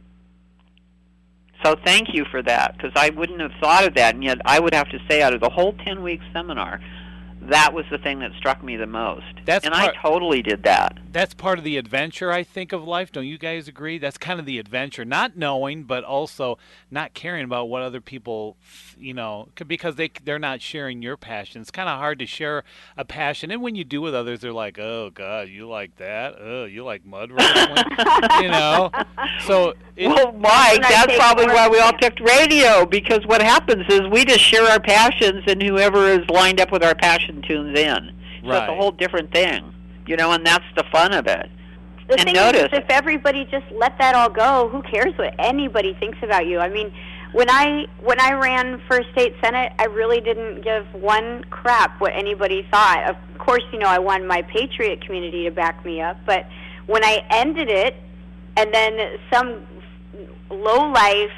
Speaker 4: So thank you for that, because I wouldn't have thought of that, and yet I would have to say out of the whole ten-week seminar, that was the thing that struck me the most.
Speaker 6: That's
Speaker 4: and
Speaker 6: part,
Speaker 4: I totally did that.
Speaker 6: That's part of the adventure, I think, of life. Don't you guys agree? That's kind of the adventure, not knowing, but also not caring about what other people, you know, because they they're not sharing your passion. It's kind of hard to share a passion, and when you do with others, they're like, "Oh God, you like that? Oh, you like mud wrestling?" You know. So, it,
Speaker 4: well, Mike, that's probably why we all picked radio, because what happens is we just share our passions, and whoever is lined up with our passion tunes in. So
Speaker 6: right.
Speaker 4: It's a whole different thing, you know, and that's the fun of it.
Speaker 5: The
Speaker 4: and
Speaker 5: thing
Speaker 4: notice,
Speaker 5: is, if everybody just let that all go, who cares what anybody thinks about you? I mean, when I when I ran for state senate, I really didn't give one crap what anybody thought. Of course, you know, I wanted my patriot community to back me up, but when I ended it, and then some lowlife,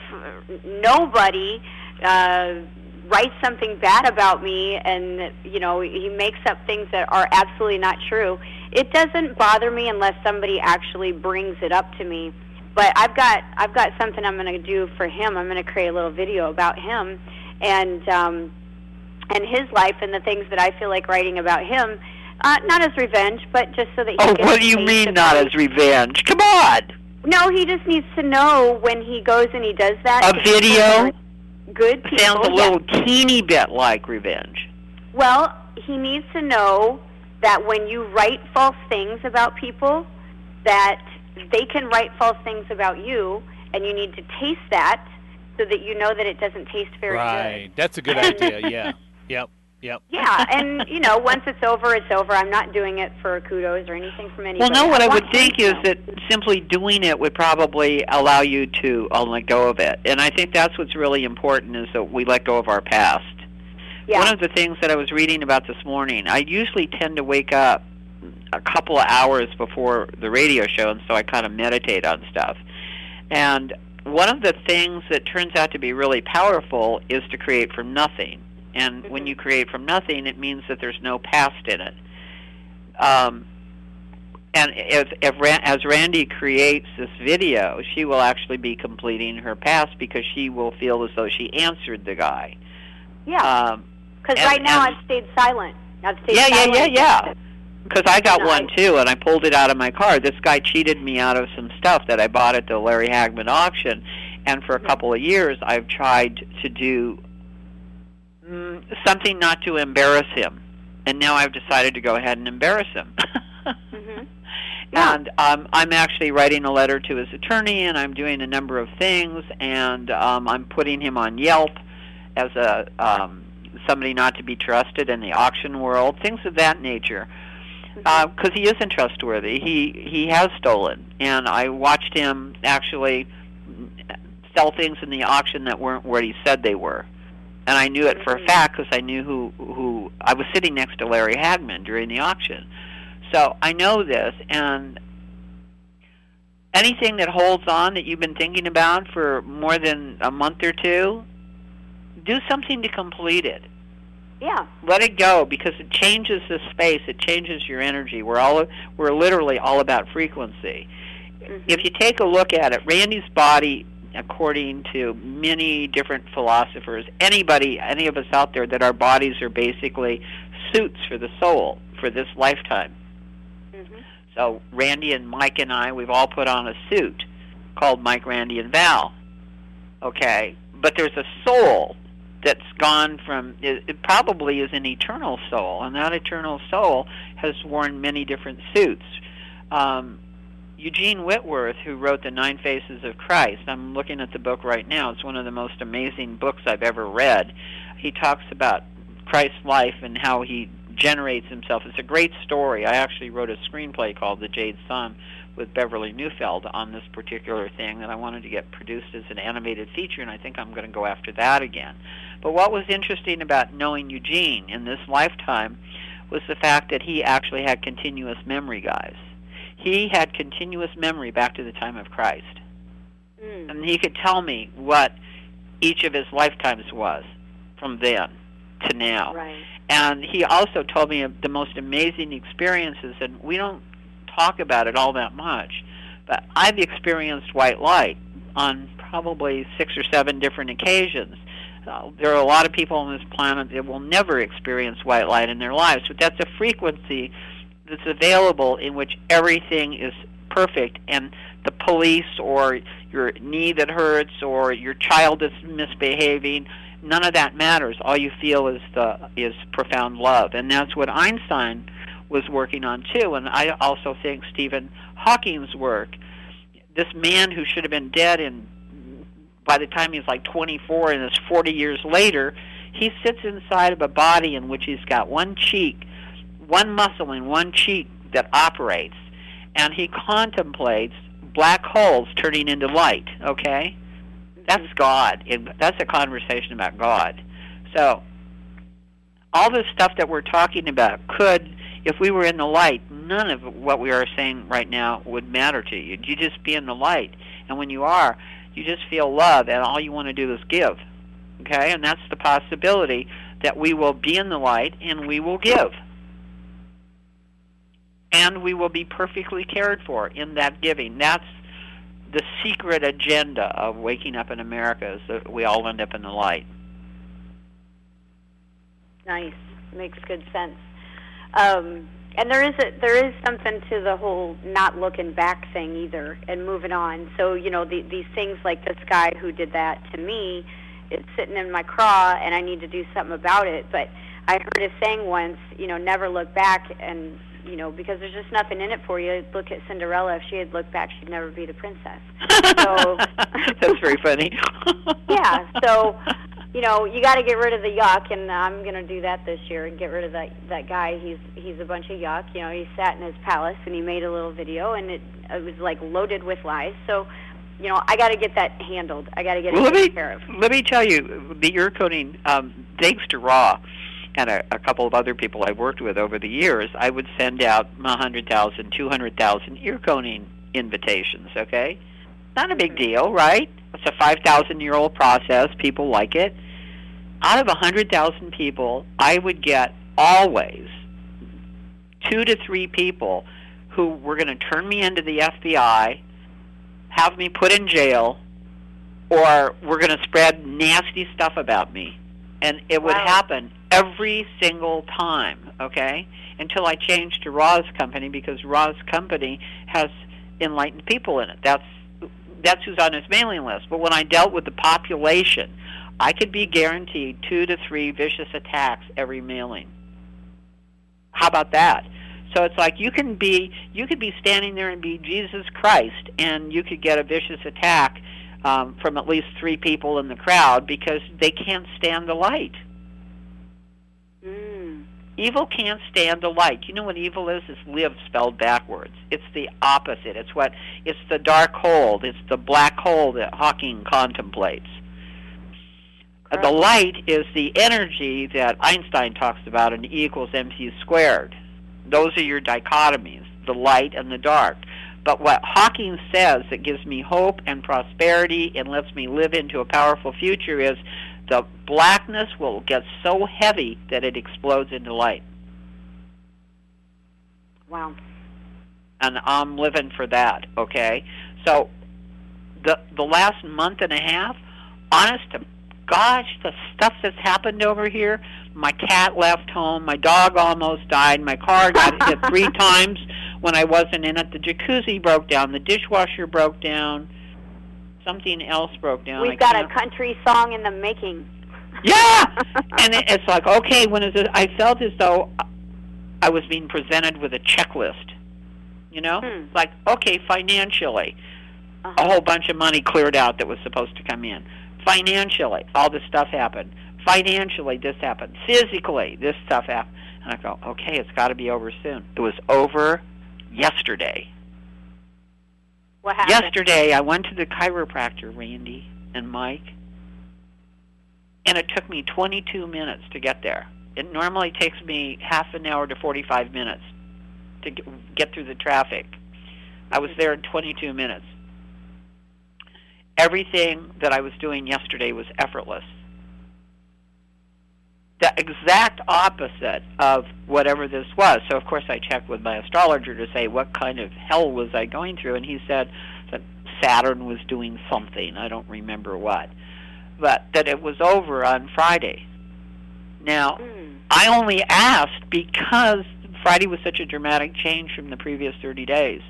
Speaker 5: nobody uh, writes something bad about me, and you know, he makes up things that are absolutely not true. It doesn't bother me unless somebody actually brings it up to me. But I've got I've got something I'm going to do for him. I'm going to create a little video about him and um, and his life and the things that I feel like writing about him. Uh, not as revenge, but just so that he
Speaker 4: oh,
Speaker 5: gets
Speaker 4: what do you mean not as revenge? Come on.
Speaker 5: No, he just needs to know when he goes and he does that.
Speaker 4: A video?
Speaker 5: Good people.
Speaker 4: Sounds a little
Speaker 5: yeah.
Speaker 4: teeny bit like revenge.
Speaker 5: Well, he needs to know that when you write false things about people, that they can write false things about you, and you need to taste that so that you know that it doesn't taste very
Speaker 6: right.
Speaker 5: good.
Speaker 6: Right. That's a good idea. Yeah. Yep. Yep.
Speaker 5: Yeah, and, you know, once it's over, it's over. I'm not doing it for kudos or anything from anybody.
Speaker 4: Well, no, what I,
Speaker 5: I
Speaker 4: would
Speaker 5: want
Speaker 4: think
Speaker 5: him
Speaker 4: is
Speaker 5: to know.
Speaker 4: that simply doing it would probably allow you to uh, let go of it. And I think that's what's really important, is that we let go of our past.
Speaker 5: Yeah.
Speaker 4: One of the things that I was reading about this morning, I usually tend to wake up a couple of hours before the radio show, and so I kind of meditate on stuff. And one of the things that turns out to be really powerful is to create from nothing. And
Speaker 5: Mm-hmm.
Speaker 4: when you create from nothing, it means that there's no past in it. Um, and if, if as Randy creates this video, she will actually be completing her past, because she will feel as though she answered the guy.
Speaker 5: Yeah, because
Speaker 4: um,
Speaker 5: right now
Speaker 4: and,
Speaker 5: I've stayed silent. I've stayed
Speaker 4: yeah,
Speaker 5: silent.
Speaker 4: yeah, yeah, yeah. Because I got
Speaker 5: No,
Speaker 4: one,
Speaker 5: I,
Speaker 4: too, and I pulled it out of my car. This guy cheated me out of some stuff that I bought at the Larry Hagman auction, and for a couple of years I've tried to do mm, something not to embarrass him. And now I've decided to go ahead and embarrass him.
Speaker 5: mm-hmm. Yeah.
Speaker 4: And um, I'm actually writing a letter to his attorney, and I'm doing a number of things, and um, I'm putting him on Yelp as a um, somebody not to be trusted in the auction world, things of that nature. Because uh, he isn't trustworthy. He he has stolen, and I watched him actually sell things in the auction that weren't what he said they were, and I knew it for a fact because I knew who who I was sitting next to Larry Hagman during the auction, so I know this. And anything that holds on that you've been thinking about for more than a month or two, do something to complete it.
Speaker 5: Yeah.
Speaker 4: Let it go, because it changes the space. It changes your energy. We're all we're literally all about frequency. Mm-hmm. If you take a look at it, Randy's body, according to many different philosophers, anybody, any of us out there, that our bodies are basically suits for the soul for this lifetime. Mm-hmm. So Randy and Mike and I, we've all put on a suit called Mike, Randy, and Val. Okay, but there's a soul that's gone from, it, it probably is an eternal soul, and that eternal soul has worn many different suits. Um, Eugene Whitworth, who wrote The Nine Faces of Christ, I'm looking at the book right now, it's one of the most amazing books I've ever read. He talks about Christ's life and how he generates himself. It's a great story. I actually wrote a screenplay called The Jade Sun with Beverly Neufeld on this particular thing that I wanted to get produced as an animated feature, and I think I'm going to go after that again. But what was interesting about knowing Eugene in this lifetime was the fact that he actually had continuous memory, guys. He had continuous memory back to the time of Christ. Mm. And he could tell me what each of his lifetimes was from then to now.
Speaker 5: Right.
Speaker 4: And he also told me of the most amazing experiences, and we don't talk about it all that much, but I've experienced white light on probably six or seven different occasions. Uh, there are a lot of people on this planet that will never experience white light in their lives, but that's a frequency that's available in which everything is perfect, and the police or your knee that hurts or your child that's misbehaving, none of that matters. All you feel is the is profound love, and that's what Einstein was working on too. And I also think Stephen Hawking's work, this man who should have been dead in by the time he's like twenty-four and is forty years later, he sits inside of a body in which he's got one cheek, one muscle in one cheek that operates, and he contemplates black holes turning into light, okay? That's God. That's a conversation about God. So all this stuff that we're talking about could, if we were in the light, none of what we are saying right now would matter to you. You just be in the light. And when you are, you just feel love, and all you want to do is give. Okay? And that's the possibility that we will be in the light and we will give. And we will be perfectly cared for in that giving. That's the secret agenda of Waking Up in America, is that we all end up in the light.
Speaker 5: Nice. Makes good sense. Um, and there is a, there is something to the whole not looking back thing either, and moving on. So, you know, the, these things like this guy who did that to me, it's sitting in my craw, and I need to do something about it. But I heard a saying once, you know, never look back, and, you know, because there's just nothing in it for you. Look at Cinderella. If she had looked back, she'd never be the princess. So
Speaker 4: that's very funny.
Speaker 5: Yeah, so, you know, you got to get rid of the yuck, and I'm going to do that this year and get rid of that that guy. He's he's a bunch of yuck. You know, he sat in his palace and he made a little video, and it, it was like loaded with lies. So, you know, I got to get that handled. I got to get
Speaker 4: well,
Speaker 5: it
Speaker 4: taken
Speaker 5: taken care of.
Speaker 4: Let me tell you, the ear coding, um, thanks to Raw and a, a couple of other people I've worked with over the years, I would send out one hundred thousand, two hundred thousand ear coding invitations, okay? Not a big deal, right? It's a five thousand year old process. People like it. Out of one hundred thousand people, I would get always two to three people who were going to turn me into the F B I, have me put in jail, or were going to spread nasty stuff about me. And it would
Speaker 5: Wow.
Speaker 4: happen every single time, okay, until I changed to Ra's company, because Ra's company has enlightened people in it. That's that's who's on his mailing list. But when I dealt with the population, I could be guaranteed two to three vicious attacks every mailing. How about that? So it's like you can be you could be standing there and be Jesus Christ, and you could get a vicious attack um, from at least three people in the crowd because they can't stand the light.
Speaker 5: Mm.
Speaker 4: Evil can't stand the light. You know what evil is? It's live spelled backwards. It's the opposite. It's what it's the dark hole. It's the black hole that Hawking contemplates. Uh, the light is the energy that Einstein talks about in E equals mc squared. Those are your dichotomies, the light and the dark. But what Hawking says that gives me hope and prosperity and lets me live into a powerful future is the blackness will get so heavy that it explodes into light.
Speaker 5: Wow.
Speaker 4: And I'm living for that, okay? So the the last month and a half, honest to gosh, the stuff that's happened over here, my cat left home, my dog almost died, my car got hit three times when I wasn't in it, the jacuzzi broke down, the dishwasher broke down, something else broke down.
Speaker 5: We've
Speaker 4: I
Speaker 5: got
Speaker 4: can't...
Speaker 5: a country song in the making.
Speaker 4: Yeah! And it, it's like, okay, when is it? I felt as though I was being presented with a checklist, you know?
Speaker 5: Hmm.
Speaker 4: Like, okay, financially,
Speaker 5: Uh-huh.
Speaker 4: a whole bunch of money cleared out that was supposed to come in. Financially, all this stuff happened. Financially, this happened. Physically, this stuff happened. And I go, okay, it's got to be over soon. It was over yesterday.
Speaker 5: What happened?
Speaker 4: Yesterday, I went to the chiropractor, Randy and Mike, and it took me twenty-two minutes to get there. It normally takes me half an hour to forty-five minutes to get through the traffic. I was there in twenty-two minutes. Everything that I was doing yesterday was effortless. The exact opposite of whatever this was. So, of course, I checked with my astrologer to say what kind of hell was I going through, and he said that Saturn was doing something. I don't remember what. but that it was over on Friday. Now,
Speaker 5: Mm.
Speaker 4: I only asked because Friday was such a dramatic change from the previous thirty days.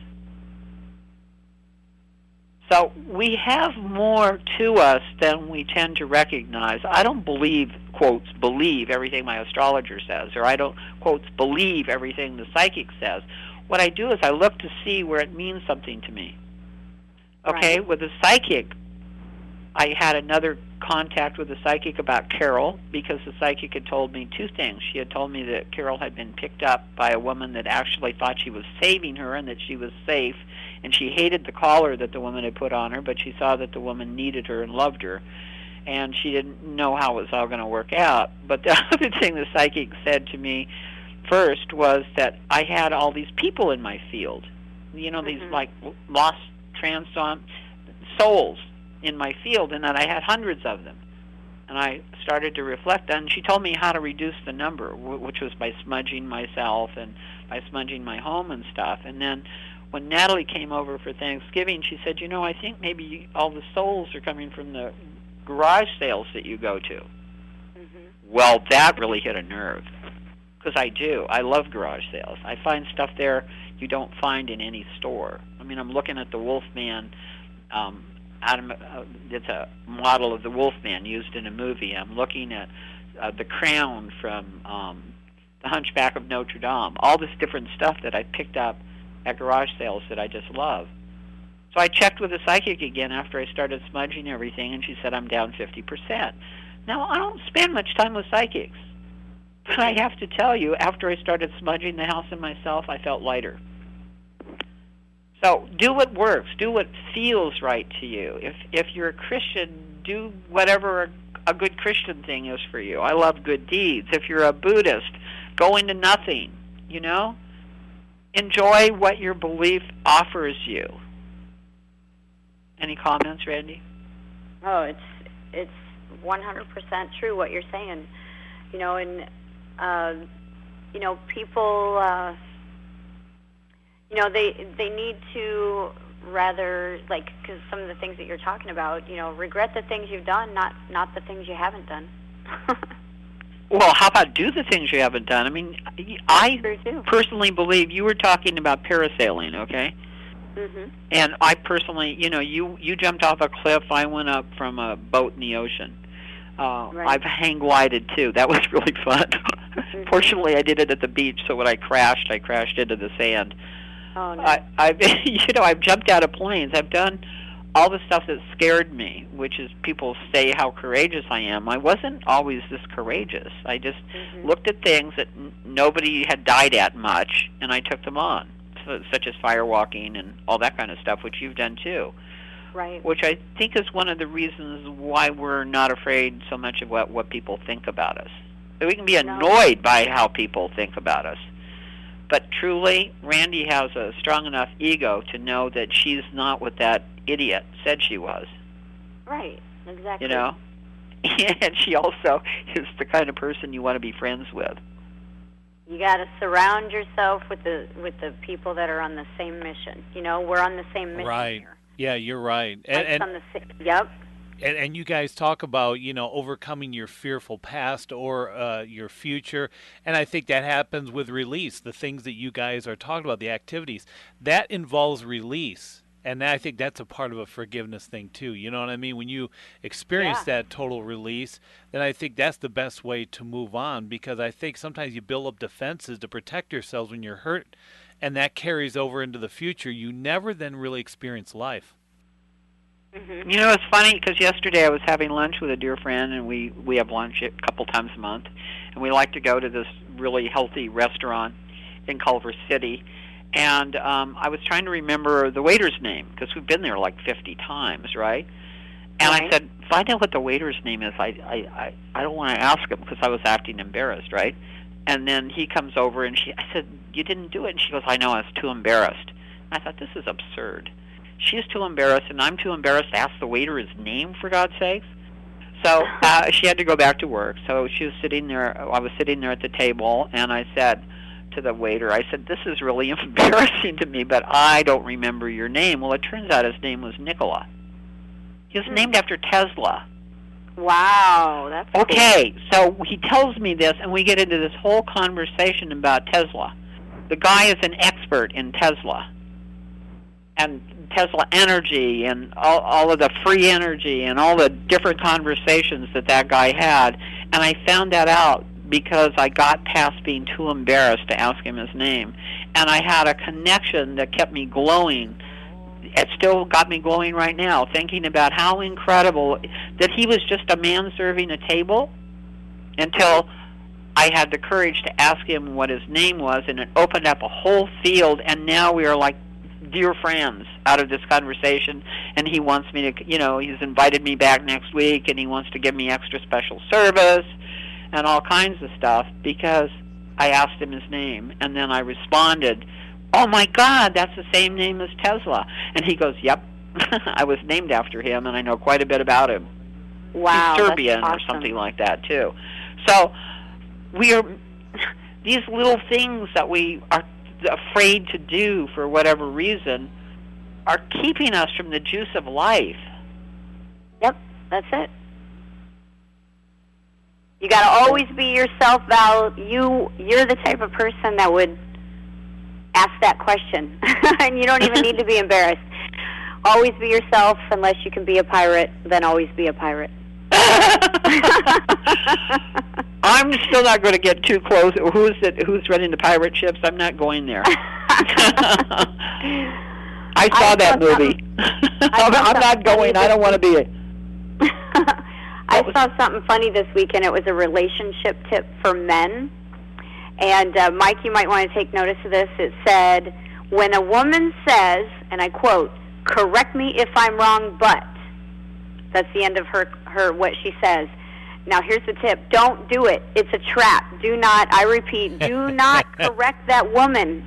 Speaker 4: So we have more to us than we tend to recognize. I don't believe, quotes, believe everything my astrologer says, or I don't, quotes, believe everything the psychic says. What I do is I look to see where it means something to me. Okay,
Speaker 5: Right.
Speaker 4: with a psychic, I had another contact with a psychic about Carol because the psychic had told me two things. She had told me that Carol had been picked up by a woman that actually thought she was saving her and that she was safe, and she hated the collar that the woman had put on her, but she saw that the woman needed her and loved her, and she didn't know how it was all going to work out. But the other thing the psychic said to me first was that I had all these people in my field, you know, these
Speaker 5: Mhm.
Speaker 4: like lost transom souls in my field, and that I had hundreds of them. And I started to reflect on, she told me how to reduce the number, which was by smudging myself and by smudging my home and stuff. And then when Natalie came over for Thanksgiving, she said, you know, I think maybe you, all the souls are coming from the garage sales that you go to.
Speaker 5: Mhm.
Speaker 4: Well, that really hit a nerve, because I do. I love garage sales. I find stuff there you don't find in any store. I mean, I'm looking at the Wolfman. Um, Adam, uh, it's a model of the Wolfman used in a movie. I'm looking at uh, the crown from um, The Hunchback of Notre Dame. All this different stuff that I picked up at garage sales that I just love. So I checked with the psychic again after I started smudging everything, and she said I'm down fifty percent. Now, I don't spend much time with psychics, but I have to tell you, after I started smudging the house and myself, I felt lighter. So do what works. Do what feels right to you. If if you're a Christian, do whatever a, a good Christian thing is for you. I love good deeds. If you're a Buddhist, go into nothing, you know? Enjoy what your belief offers you. Any comments, Randy?
Speaker 5: Oh, it's it's one hundred percent true what you're saying. You know, and uh, you know, people. Uh, you know, they they need to rather like because some of the things that you're talking about. You know, regret the things you've done, not not the things you haven't done.
Speaker 4: Well, how about do the things you haven't done? I mean, I
Speaker 5: true, too.
Speaker 4: personally believe you were talking about parasailing, okay?
Speaker 5: Mhm.
Speaker 4: And I personally, you know, you you jumped off a cliff. I went up from a boat in the ocean. Uh,
Speaker 5: Right.
Speaker 4: I've hang glided too. That was really fun.
Speaker 5: Mhm.
Speaker 4: Fortunately, I did it at the beach, so when I crashed, I crashed into the sand.
Speaker 5: Oh no.
Speaker 4: I, I've, you know, I've jumped out of planes. I've done all the stuff that scared me, which is people say how courageous I am. I wasn't always this courageous. I just
Speaker 5: Mhm.
Speaker 4: looked at things that n- nobody had died at much, and I took them on, so, such as firewalking and all that kind of stuff, which you've done too,
Speaker 5: Right.
Speaker 4: which I think is one of the reasons why we're not afraid so much of what, what people think about us. So we can be
Speaker 5: No.
Speaker 4: annoyed by how people think about us. But truly, Randy has a strong enough ego to know that she's not what that idiot said she was,
Speaker 5: Right. Exactly.
Speaker 4: you know? And she also is the kind of person you want to be friends with.
Speaker 5: You got to surround yourself with the with the people that are on the same mission. You know, we're on the same mission
Speaker 6: Right.
Speaker 5: here.
Speaker 6: Yeah, you're right. And,
Speaker 5: Mike's
Speaker 6: and
Speaker 5: on the sa- yep.
Speaker 6: And, and you guys talk about, you know, overcoming your fearful past or uh, your future. And I think that happens with release, the things that you guys are talking about, the activities. That involves release. And I think that's a part of a forgiveness thing, too. You know what I mean? When you experience
Speaker 5: Yeah.
Speaker 6: that total release, then I think that's the best way to move on, because I think sometimes you build up defenses to protect yourselves when you're hurt, and that carries over into the future. You never then really experience life.
Speaker 5: Mhm.
Speaker 4: You know, it's funny because yesterday I was having lunch with a dear friend, and we, we have lunch a couple times a month, and we like to go to this really healthy restaurant in Culver City. And um, I was trying to remember the waiter's name because we've been there like fifty times, right? And I
Speaker 5: Right.
Speaker 4: said, find out what the waiter's name is. I I, I, I don't want to ask him because I was acting embarrassed, right? And then he comes over, and she, I said, you didn't do it. And she goes, I know, I was too embarrassed. I thought, this is absurd. She's too embarrassed, and I'm too embarrassed to ask the waiter his name, for God's sakes. So uh, she had to go back to work. So she was sitting there. I was sitting there at the table, and I said to the waiter, I said, this is really embarrassing to me, but I don't remember your name. Well, it turns out his name was Nikola. He was
Speaker 5: Hmm.
Speaker 4: named after Tesla.
Speaker 5: Wow, that's cool.
Speaker 4: Okay, so he tells me this, and we get into this whole conversation about Tesla. The guy is an expert in Tesla and Tesla energy and all, all of the free energy and all the different conversations that that guy had. And I found that out because I got past being too embarrassed to ask him his name. And I had a connection that kept me glowing. It still got me glowing right now, thinking about how incredible that he was just a man serving a table until I had the courage to ask him what his name was, and it opened up a whole field, and now we are like dear friends out of this conversation, and he wants me to, you know, he's invited me back next week, and he wants to give me extra special service and all kinds of stuff because I asked him his name, and then I responded, oh my God, that's the same name as Tesla. And he goes, yep, I was named after him, and I know quite a bit about him.
Speaker 5: Wow,
Speaker 4: He's Serbian
Speaker 5: that's awesome.
Speaker 4: Or something like that, too. So we are, these little things that we are afraid to do for whatever reason are keeping us from the juice of life.
Speaker 5: Yep, that's it. You got to always be yourself, Val. You, you're the type of person that would ask that question, and you don't even need to be embarrassed. Always be yourself. Unless you can be a pirate, then always be a pirate.
Speaker 4: I'm still not going to get too close. Who's it? Who's running the pirate ships? I'm not going there. I saw I that movie. I'm, I'm not going. I don't want to be it.
Speaker 5: I saw something funny this weekend. It was a relationship tip for men. And, uh, Mike, you might want to take notice of this. It said, when a woman says, and I quote, correct me if I'm wrong, but, that's the end of her, her what she says. Now, here's the tip. Don't do it. It's a trap. Do not, I repeat, do not correct that woman.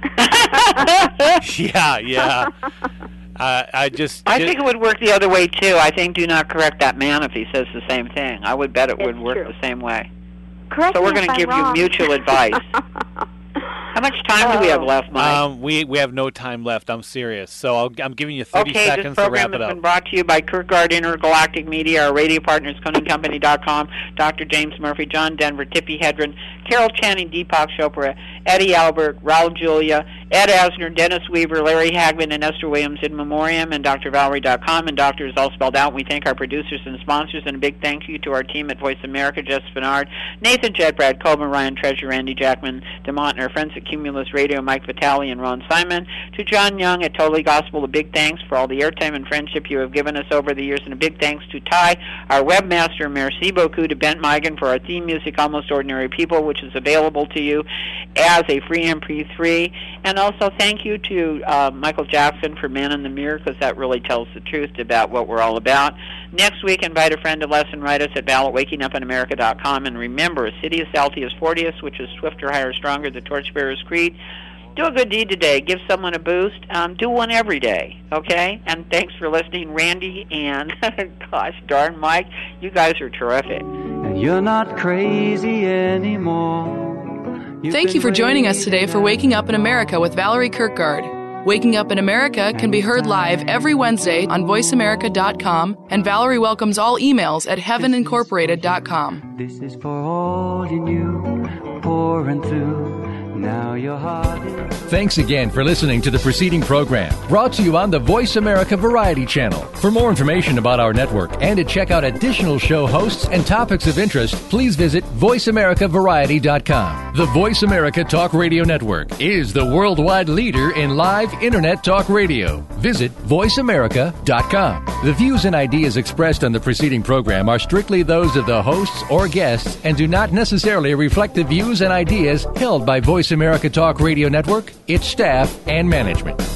Speaker 6: yeah, yeah. Uh, I just,
Speaker 4: I
Speaker 6: just,
Speaker 4: think it would work the other way, too. I think do not correct that man if he says the same thing. I would bet it would
Speaker 5: it's
Speaker 4: work
Speaker 5: true.
Speaker 4: the same way.
Speaker 5: Correct
Speaker 4: so we're
Speaker 5: going to
Speaker 4: give
Speaker 5: wrong.
Speaker 4: you mutual advice. How much time oh. do we have left, Mike?
Speaker 6: Um, we we have no time left. I'm serious. So I'll, I'm giving you thirty
Speaker 4: okay,
Speaker 6: seconds
Speaker 4: to wrap it up. Okay, this program has been brought to you by Kirkgard Intergalactic Media, our radio partners, Coning Company dot com, Doctor James Murphy, John Denver, Tippi Hedren, Carol Channing, Deepak Chopra, Eddie Albert, Raul Julia, Ed Asner, Dennis Weaver, Larry Hagman, and Esther Williams in memoriam, and Dr Valerie dot com, and Doctor is all spelled out. We thank our producers and sponsors, and a big thank you to our team at Voice America, Jess Spinard, Nathan Jed, Brad Coleman, Ryan Treasure, Randy Jackman, DeMont, and our friends at Cumulus Radio, Mike Vitale and Ron Simon. To John Young at Totally Gospel, a big thanks for all the airtime and friendship you have given us over the years, and a big thanks to Ty, our webmaster. Merci beaucoup to Bent Migan for our theme music, Almost Ordinary People, which is available to you as a free M P three. And also thank you to uh, Michael Jackson for Man in the Mirror, because that really tells the truth about what we're all about. Next week, invite a friend to lesson, write us at val at waking up in america dot com. And remember, Citius Altius Fortius, which is swifter, higher, stronger, the Torchbearer's Creed. Do a good deed today. Give someone a boost. Um, do one every day, okay? And thanks for listening, Randy and, gosh darn, Mike. You guys are terrific.
Speaker 3: And you're not crazy anymore. You've
Speaker 2: Thank you for joining us today for Waking Up in America with Valerie Kirkgard. Waking Up in America can be heard live every Wednesday on voice america dot com, and Valerie welcomes all emails at heaven incorporated dot com.
Speaker 3: This is for all you knew, pouring through. Now your heart is...
Speaker 1: Thanks again for listening to the preceding program, brought to you on the Voice America Variety Channel. For more information about our network and to check out additional show hosts and topics of interest, please visit voice america variety dot com. The Voice America Talk Radio Network is the worldwide leader in live Internet talk radio. Visit voice america dot com. The views and ideas expressed on the preceding program are strictly those of the hosts or guests and do not necessarily reflect the views and ideas held by Voice America Talk Radio Network, its staff, and management.